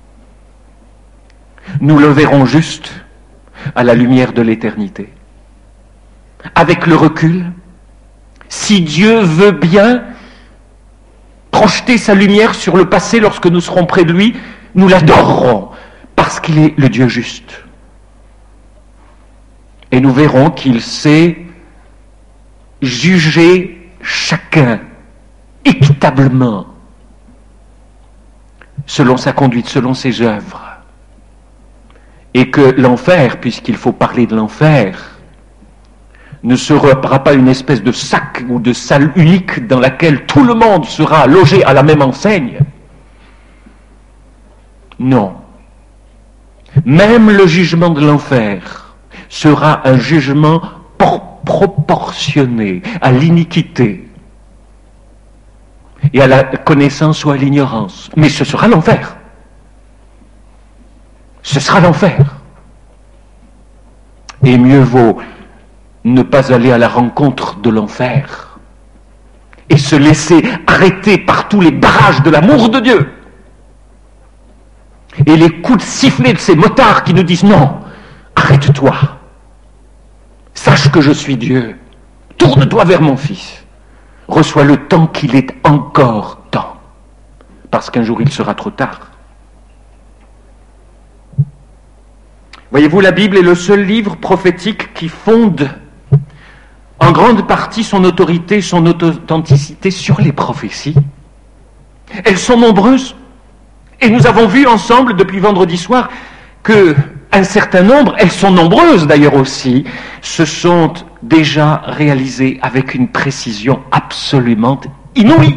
nous le verrons juste à la lumière de l'éternité. Avec le recul, si Dieu veut bien projeter sa lumière sur le passé lorsque nous serons près de lui, nous l'adorerons parce qu'il est le Dieu juste. Et nous verrons qu'il sait juger chacun équitablement selon sa conduite, selon ses œuvres. Et que l'enfer, puisqu'il faut parler de l'enfer, ne sera pas une espèce de sac ou de salle unique dans laquelle tout le monde sera logé à la même enseigne. Non. Même le jugement de l'enfer sera un jugement proportionné à l'iniquité et à la connaissance ou à l'ignorance. Mais ce sera l'enfer. ce sera l'enfer. Et mieux vaut ne pas aller à la rencontre de l'enfer et se laisser arrêter par tous les barrages de l'amour de Dieu et les coups de sifflet de ces motards qui nous disent non, arrête-toi, sache que je suis Dieu, tourne-toi vers mon fils, reçois le temps qu'il est encore temps, parce qu'un jour il sera trop tard. Voyez-vous, la Bible est le seul livre prophétique qui fonde en grande partie son autorité, son authenticité sur les prophéties. Elles sont nombreuses. Et nous avons vu ensemble depuis vendredi soir que un certain nombre, elles sont nombreuses d'ailleurs aussi, se sont déjà réalisées avec une précision absolument inouïe.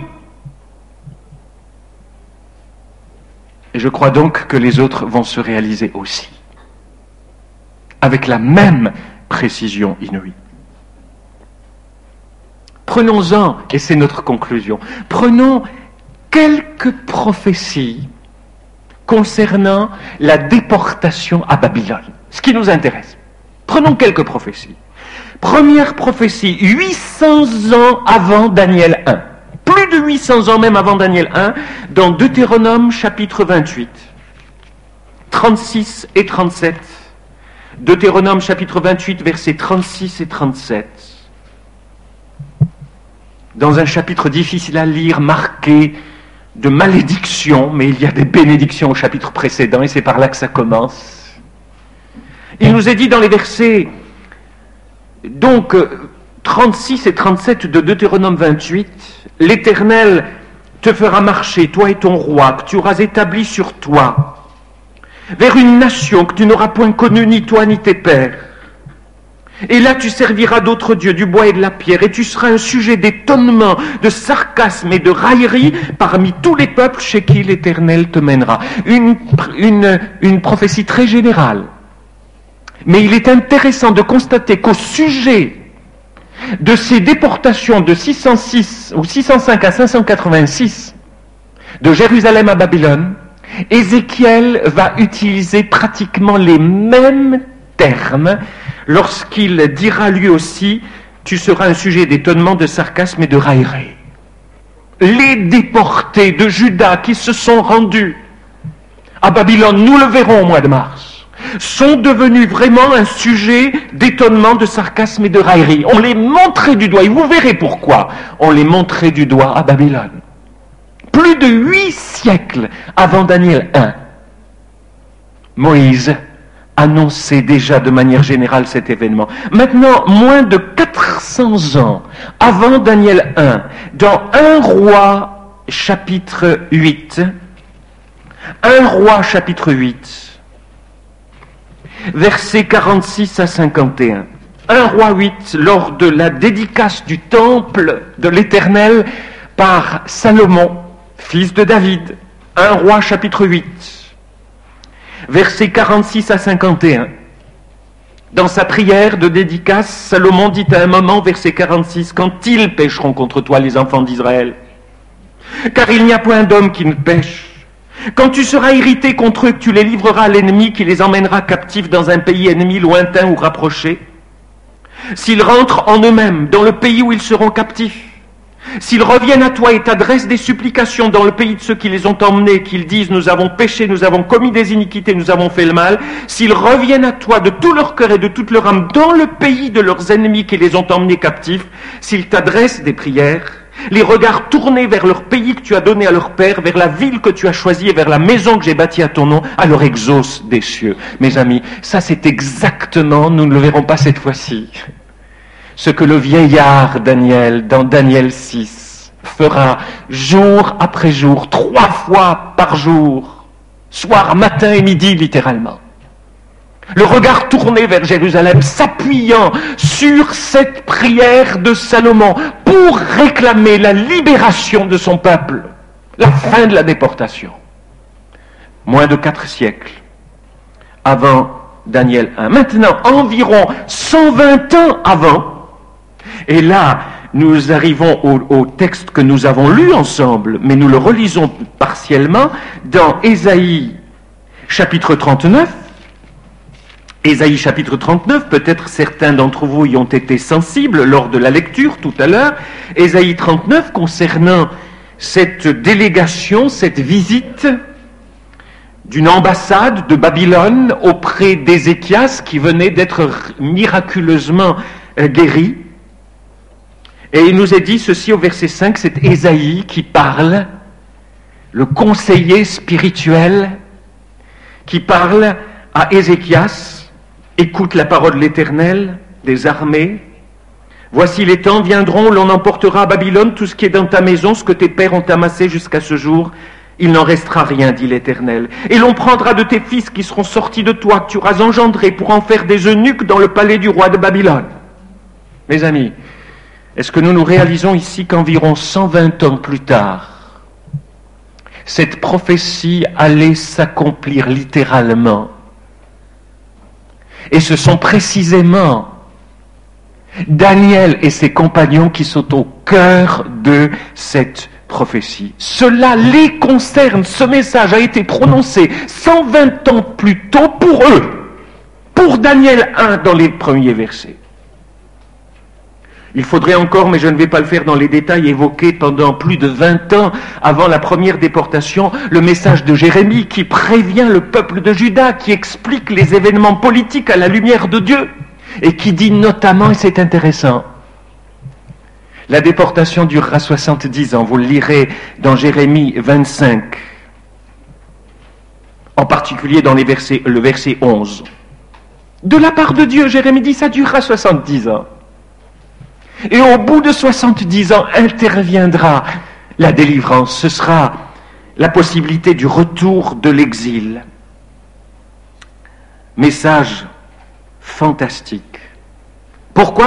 Et je crois donc que les autres vont se réaliser aussi, avec la même précision inouïe. Prenons-en, et c'est notre conclusion, prenons quelques prophéties concernant la déportation à Babylone, ce qui nous intéresse. Prenons quelques prophéties. Première prophétie, huit cents ans avant Daniel un. Plus de huit cents ans même avant Daniel un, dans Deutéronome chapitre vingt-huit, trente-six et trente-sept. Deutéronome chapitre vingt-huit, versets trente-six et trente-sept. Dans un chapitre difficile à lire, marqué de malédictions, mais il y a des bénédictions au chapitre précédent, et c'est par là que ça commence. Il nous est dit dans les versets, donc, trente-six et trente-sept de Deutéronome vingt-huit, « L'Éternel te fera marcher, toi et ton roi, que tu auras établi sur toi, vers une nation que tu n'auras point connue, ni toi ni tes pères. Et là tu serviras d'autres dieux, du bois et de la pierre, et tu seras un sujet d'étonnement, de sarcasme et de raillerie parmi tous les peuples chez qui l'Éternel te mènera. » Une, une, une prophétie très générale. Mais il est intéressant de constater qu'au sujet de ces déportations de six cent six ou six cent cinq à cinq cent quatre-vingt-six de Jérusalem à Babylone, Ézéchiel va utiliser pratiquement les mêmes termes lorsqu'il dira lui aussi « Tu seras un sujet d'étonnement, de sarcasme et de raillerie ». Les déportés de Juda qui se sont rendus à Babylone, nous le verrons au mois de mars, sont devenus vraiment un sujet d'étonnement, de sarcasme et de raillerie. On les montrait du doigt, et vous verrez pourquoi on les montrait du doigt à Babylone. Plus de huit siècles avant Daniel un, Moïse annonçait déjà de manière générale cet événement. Maintenant, moins de quatre cents ans avant Daniel un, dans un roi chapitre huit, un roi chapitre huit, versets quarante-six à cinquante et un. un roi huit, lors de la dédicace du temple de l'Éternel par Salomon, fils de David. un roi chapitre huit, versets quarante-six à cinquante et un. Dans sa prière de dédicace, Salomon dit à un moment, verset quarante-six, « Quand ils pécheront contre toi, les enfants d'Israël, car il n'y a point d'homme qui ne pêche. Quand tu seras irrité contre eux, que tu les livreras à l'ennemi, qui les emmènera captifs dans un pays ennemi lointain ou rapproché. S'ils rentrent en eux-mêmes, dans le pays où ils seront captifs, s'ils reviennent à toi et t'adressent des supplications dans le pays de ceux qui les ont emmenés, qu'ils disent « Nous avons péché, nous avons commis des iniquités, nous avons fait le mal », s'ils reviennent à toi de tout leur cœur et de toute leur âme dans le pays de leurs ennemis qui les ont emmenés captifs, s'ils t'adressent des prières, les regards tournés vers leur pays que tu as donné à leur père, vers la ville que tu as choisie et vers la maison que j'ai bâtie à ton nom, alors exauce des cieux. Mes amis, ça c'est exactement, nous ne le verrons pas cette fois-ci, ce que le vieillard Daniel, dans Daniel six, fera jour après jour, trois fois par jour, soir, matin et midi littéralement. Le regard tourné vers Jérusalem, s'appuyant sur cette prière de Salomon pour réclamer la libération de son peuple, la fin de la déportation. Moins de quatre siècles avant Daniel un. Maintenant, environ cent vingt ans avant, et là, nous arrivons au, au texte que nous avons lu ensemble, mais nous le relisons partiellement, dans Ésaïe chapitre trente-neuf, Ésaïe chapitre trente-neuf, peut-être certains d'entre vous y ont été sensibles lors de la lecture tout à l'heure. Ésaïe trente-neuf concernant cette délégation, cette visite d'une ambassade de Babylone auprès d'Ézéchias qui venait d'être miraculeusement guéri. Et il nous est dit ceci au verset cinq, c'est Ésaïe qui parle, le conseiller spirituel, qui parle à Ézéchias. Écoute la parole de l'Éternel, des armées. Voici les temps viendront où l'on emportera à Babylone tout ce qui est dans ta maison, ce que tes pères ont amassé jusqu'à ce jour. Il n'en restera rien, dit l'Éternel. Et l'on prendra de tes fils qui seront sortis de toi, que tu auras engendrés, pour en faire des eunuques dans le palais du roi de Babylone. Mes amis, est-ce que nous nous réalisons ici qu'environ cent vingt ans plus tard, cette prophétie allait s'accomplir littéralement? Et ce sont précisément Daniel et ses compagnons qui sont au cœur de cette prophétie. Cela les concerne. Ce message a été prononcé cent vingt ans plus tôt pour eux, pour Daniel un dans les premiers versets. Il faudrait encore, mais je ne vais pas le faire dans les détails, évoquer pendant plus de vingt ans avant la première déportation le message de Jérémie qui prévient le peuple de Juda, qui explique les événements politiques à la lumière de Dieu et qui dit notamment, et c'est intéressant, la déportation durera soixante-dix ans, vous le lirez dans Jérémie vingt-cinq, en particulier dans les versets, le verset onze. De la part de Dieu, Jérémie dit, ça durera soixante-dix ans. Et au bout de soixante-dix ans, interviendra la délivrance. Ce sera la possibilité du retour de l'exil. Message fantastique. Pourquoi ?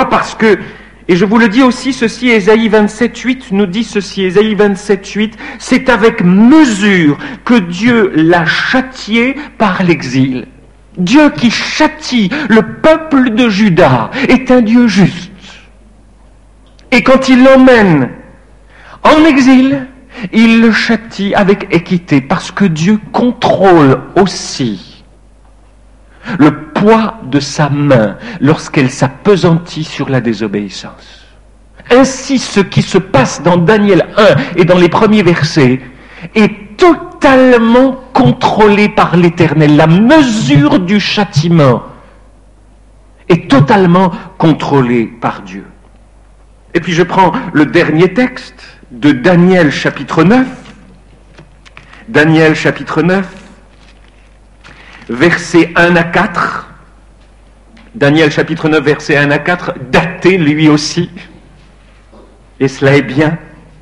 Parce que, et je vous le dis aussi, ceci, Ésaïe vingt-sept huit nous dit ceci, Ésaïe vingt-sept huit, c'est avec mesure que Dieu l'a châtié par l'exil. Dieu qui châtie le peuple de Juda est un Dieu juste. Et quand il l'emmène en exil, il le châtie avec équité, parce que Dieu contrôle aussi le poids de sa main lorsqu'elle s'appesantit sur la désobéissance. Ainsi, ce qui se passe dans Daniel un et dans les premiers versets est totalement contrôlé par l'Éternel. La mesure du châtiment est totalement contrôlée par Dieu. Et puis je prends le dernier texte de Daniel chapitre neuf. Daniel chapitre neuf, versets un à quatre. Daniel chapitre neuf, versets un à quatre, daté lui aussi. Et cela est bien.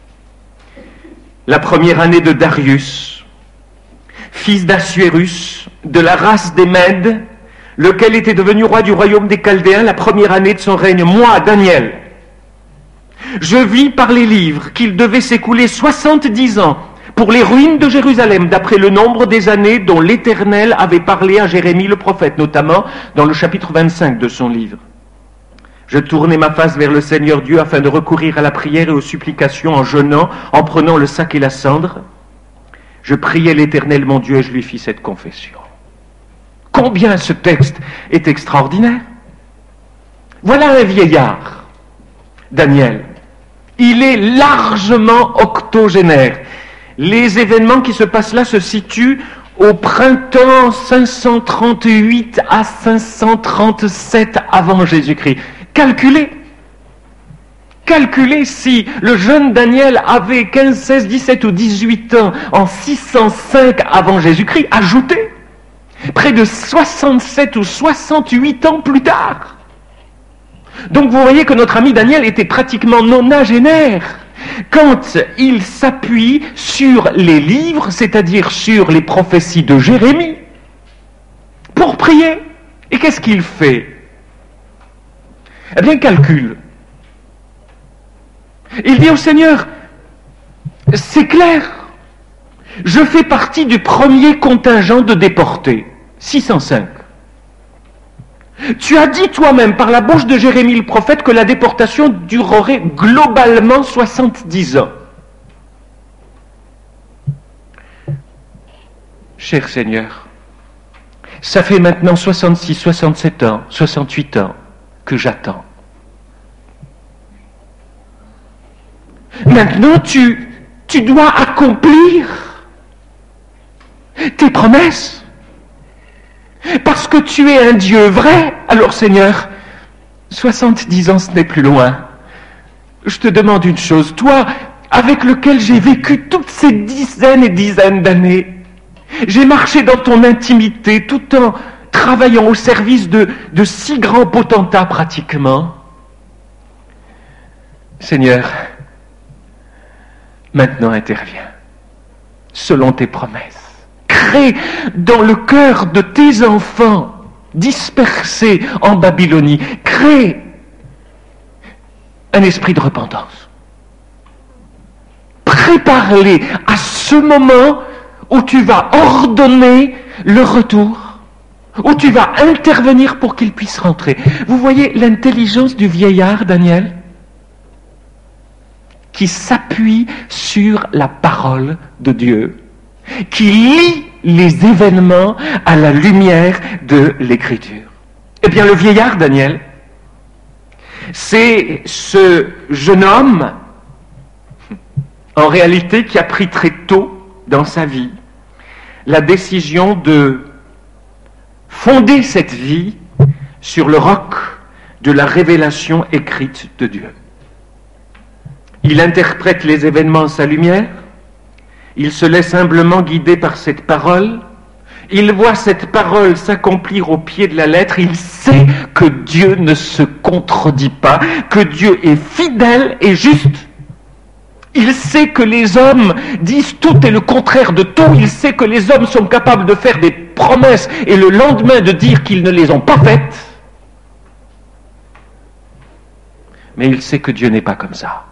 La première année de Darius, fils d'Assuérus, de la race des Mèdes, lequel était devenu roi du royaume des Chaldéens, la première année de son règne, moi, Daniel, je vis par les livres qu'il devait s'écouler soixante-dix ans pour les ruines de Jérusalem, d'après le nombre des années dont l'Éternel avait parlé à Jérémie le prophète, notamment dans le chapitre vingt-cinq de son livre. Je tournai ma face vers le Seigneur Dieu afin de recourir à la prière et aux supplications en jeûnant, en prenant le sac et la cendre. Je priai l'Éternel mon Dieu et je lui fis cette confession. Combien ce texte est extraordinaire! Voilà un vieillard, Daniel. Il est largement octogénaire. Les événements qui se passent là se situent au printemps cinq cent trente-huit à cinq cent trente-sept avant Jésus-Christ. Calculez, calculez si le jeune Daniel avait quinze, seize, dix-sept ou dix-huit ans en six cent cinq avant Jésus-Christ, ajoutez près de soixante-sept ou soixante-huit ans plus tard. Donc vous voyez que notre ami Daniel était pratiquement nonagénaire quand il s'appuie sur les livres, c'est-à-dire sur les prophéties de Jérémie, pour prier. Et qu'est-ce qu'il fait ? Eh bien, calcule. Il dit au Seigneur, c'est clair, je fais partie du premier contingent de déportés, six cent cinq. Tu as dit toi-même par la bouche de Jérémie le prophète que la déportation durerait globalement soixante-dix ans. Cher Seigneur, Ça fait maintenant soixante-six, soixante-sept ans, soixante-huit ans que j'attends. Maintenant, tu, tu dois accomplir tes promesses. Parce que tu es un Dieu vrai. Alors Seigneur, soixante-dix ans, ce n'est plus loin. Je te demande une chose, toi, avec lequel j'ai vécu toutes ces dizaines et dizaines d'années, j'ai marché dans ton intimité tout en travaillant au service de, de six grands potentats pratiquement. Seigneur, maintenant interviens, selon tes promesses. Crée dans le cœur de tes enfants dispersés en Babylonie, crée un esprit de repentance. Prépare-les à ce moment où tu vas ordonner le retour, où tu vas intervenir pour qu'ils puissent rentrer. Vous voyez l'intelligence du vieillard, Daniel, qui s'appuie sur la parole de Dieu, qui lit les événements à la lumière de l'Écriture. Eh bien, le vieillard, Daniel, c'est ce jeune homme, en réalité, qui a pris très tôt dans sa vie la décision de fonder cette vie sur le roc de la révélation écrite de Dieu. Il interprète les événements à sa lumière, il se laisse humblement guider par cette parole, il voit cette parole s'accomplir au pied de la lettre, il sait que Dieu ne se contredit pas, que Dieu est fidèle et juste. Il sait que les hommes disent tout et le contraire de tout, il sait que les hommes sont capables de faire des promesses et le lendemain de dire qu'ils ne les ont pas faites. Mais il sait que Dieu n'est pas comme ça.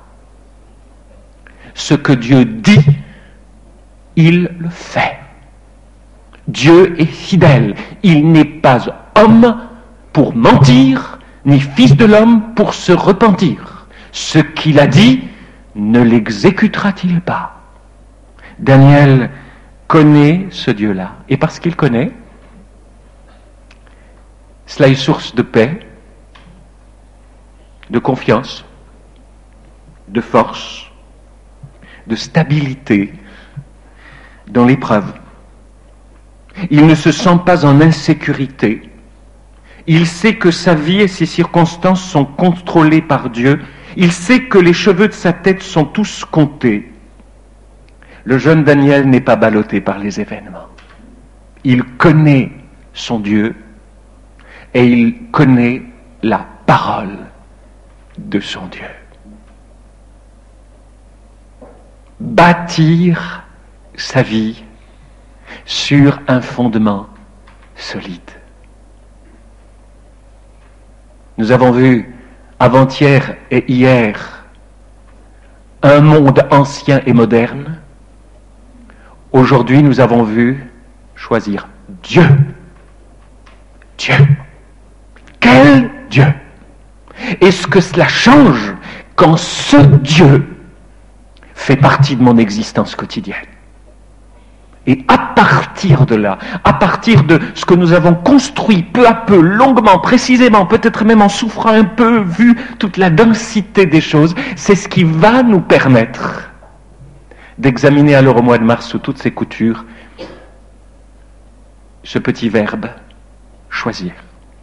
Ce que Dieu dit, il le fait. Dieu est fidèle. Il n'est pas homme pour mentir, ni fils de l'homme pour se repentir. Ce qu'il a dit, ne l'exécutera-t-il pas? Daniel connaît ce Dieu-là. Et parce qu'il connaît, cela est source de paix, de confiance, de force, de stabilité dans l'épreuve. Il ne se sent pas en insécurité. Il sait que sa vie et ses circonstances sont contrôlées par Dieu. Il sait que les cheveux de sa tête sont tous comptés. Le jeune Daniel n'est pas ballotté par les événements. Il connaît son Dieu et il connaît la parole de son Dieu. Bâtir sa vie sur un fondement solide. Nous avons vu avant-hier et hier un monde ancien et moderne. Aujourd'hui, nous avons vu choisir Dieu. Dieu. Quel Dieu? Est-ce que cela change quand ce Dieu fait partie de mon existence quotidienne? Et à partir de là, à partir de ce que nous avons construit peu à peu, longuement, précisément, peut-être même en souffrant un peu, vu toute la densité des choses, c'est ce qui va nous permettre d'examiner alors au mois de mars sous toutes ses coutures ce petit verbe « choisir ».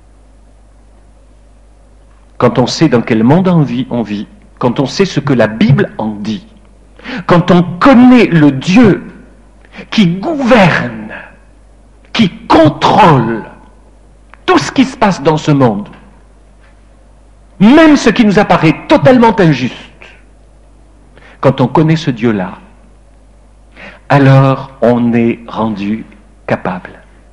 Quand on sait dans quel monde on vit, on vit, quand on sait ce que la Bible en dit, quand on connaît le Dieu qui gouverne, qui contrôle tout ce qui se passe dans ce monde, même ce qui nous apparaît totalement injuste, quand on connaît ce Dieu-là, alors on est rendu capable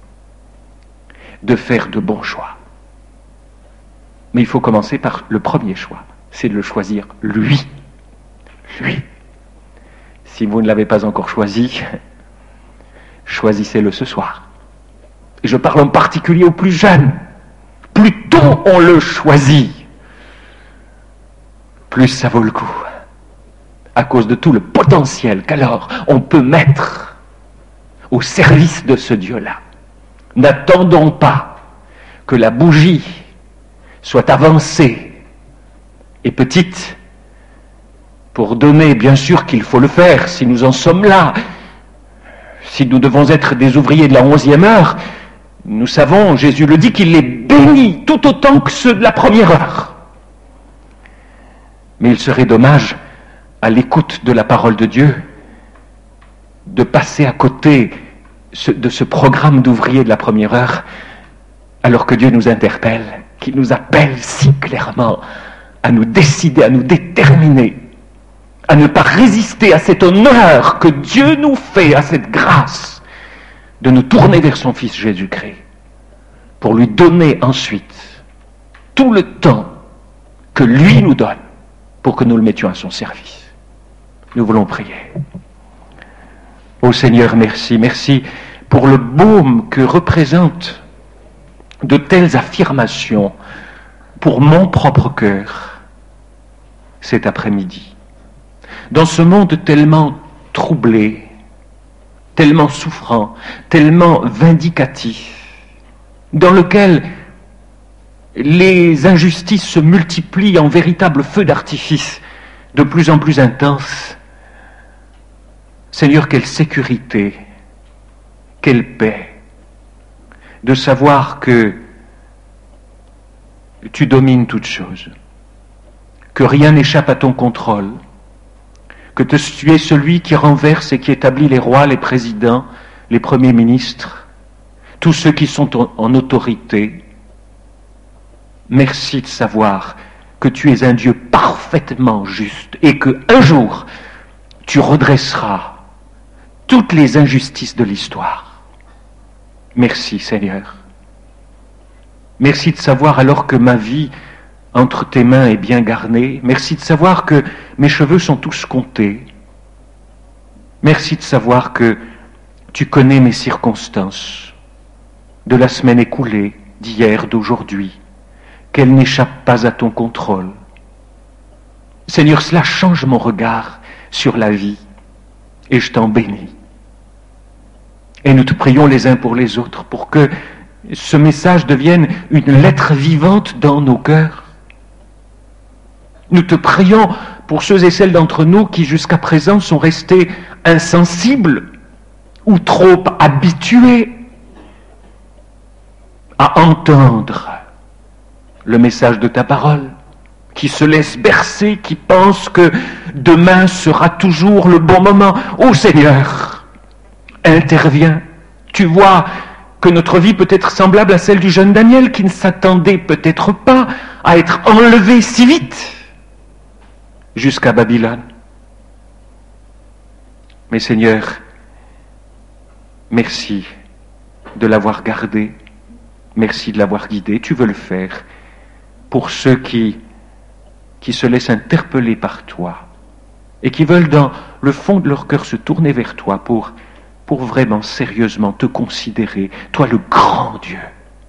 de faire de bons choix. Mais il faut commencer par le premier choix, c'est de le choisir lui. Lui. Si vous ne l'avez pas encore choisi, choisissez-le ce soir. Et je parle en particulier aux plus jeunes. Plus tôt on le choisit, plus ça vaut le coup. À cause de tout le potentiel qu'alors on peut mettre au service de ce Dieu-là. N'attendons pas que la bougie soit avancée et petite pour donner, bien sûr qu'il faut le faire si nous en sommes là. Si nous devons être des ouvriers de la onzième heure, nous savons, Jésus le dit, qu'il les bénit tout autant que ceux de la première heure. Mais il serait dommage, à l'écoute de la parole de Dieu, de passer à côté de ce programme d'ouvriers de la première heure, alors que Dieu nous interpelle, qu'il nous appelle si clairement à nous décider, à nous déterminer, à ne pas résister à cet honneur que Dieu nous fait, à cette grâce, de nous tourner vers son Fils Jésus-Christ, pour lui donner ensuite tout le temps que lui nous donne, pour que nous le mettions à son service. Nous voulons prier. Ô Seigneur, merci, merci pour le baume que représentent de telles affirmations pour mon propre cœur cet après-midi. Dans ce monde tellement troublé, tellement souffrant, tellement vindicatif, dans lequel les injustices se multiplient en véritable feu d'artifice de plus en plus intense, Seigneur, quelle sécurité, quelle paix, de savoir que tu domines toutes choses, que rien n'échappe à ton contrôle, que tu es celui qui renverse et qui établit les rois, les présidents, les premiers ministres, tous ceux qui sont en autorité. Merci de savoir que tu es un Dieu parfaitement juste et que un jour tu redresseras toutes les injustices de l'histoire. Merci Seigneur. Merci de savoir alors que ma vie entre tes mains est bien garnée. Merci de savoir que mes cheveux sont tous comptés. Merci de savoir que tu connais mes circonstances de la semaine écoulée, d'hier, d'aujourd'hui, qu'elles n'échappent pas à ton contrôle. Seigneur, cela change mon regard sur la vie et je t'en bénis. Et nous te prions les uns pour les autres pour que ce message devienne une lettre vivante dans nos cœurs. Nous te prions pour ceux et celles d'entre nous qui jusqu'à présent sont restés insensibles ou trop habitués à entendre le message de ta parole, qui se laissent bercer, qui pensent que demain sera toujours le bon moment. Ô Seigneur, interviens. Tu vois que notre vie peut être semblable à celle du jeune Daniel qui ne s'attendait peut-être pas à être enlevé si vite jusqu'à Babylone. Mais Seigneur, merci de l'avoir gardé, merci de l'avoir guidé. Tu veux le faire pour ceux qui, qui se laissent interpeller par toi et qui veulent dans le fond de leur cœur se tourner vers toi pour, pour vraiment sérieusement te considérer, toi le grand Dieu,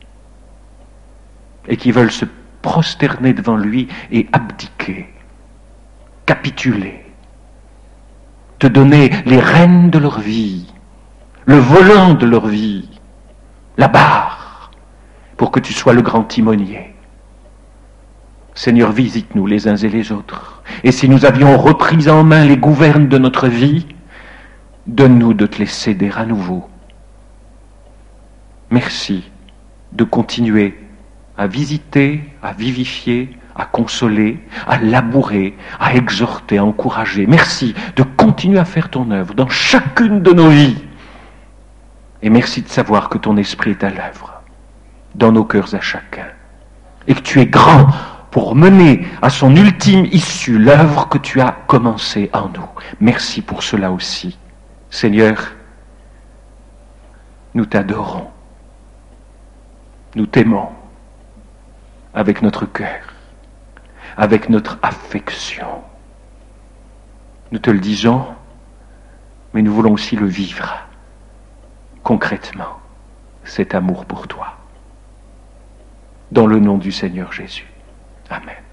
et qui veulent se prosterner devant lui et abdiquer, capituler, te donner les rênes de leur vie, le volant de leur vie, la barre, pour que tu sois le grand timonier. Seigneur, visite-nous les uns et les autres. Et si nous avions repris en main les gouvernes de notre vie, donne-nous de te les céder à nouveau. Merci de continuer à visiter, à vivifier, à consoler, à labourer, à exhorter, à encourager. Merci de continuer à faire ton œuvre dans chacune de nos vies. Et merci de savoir que ton esprit est à l'œuvre dans nos cœurs à chacun. Et que tu es grand pour mener à son ultime issue l'œuvre que tu as commencée en nous. Merci pour cela aussi. Seigneur, nous t'adorons. Nous t'aimons avec notre cœur, avec notre affection. Nous te le disons, mais nous voulons aussi le vivre concrètement, cet amour pour toi. Dans le nom du Seigneur Jésus. Amen.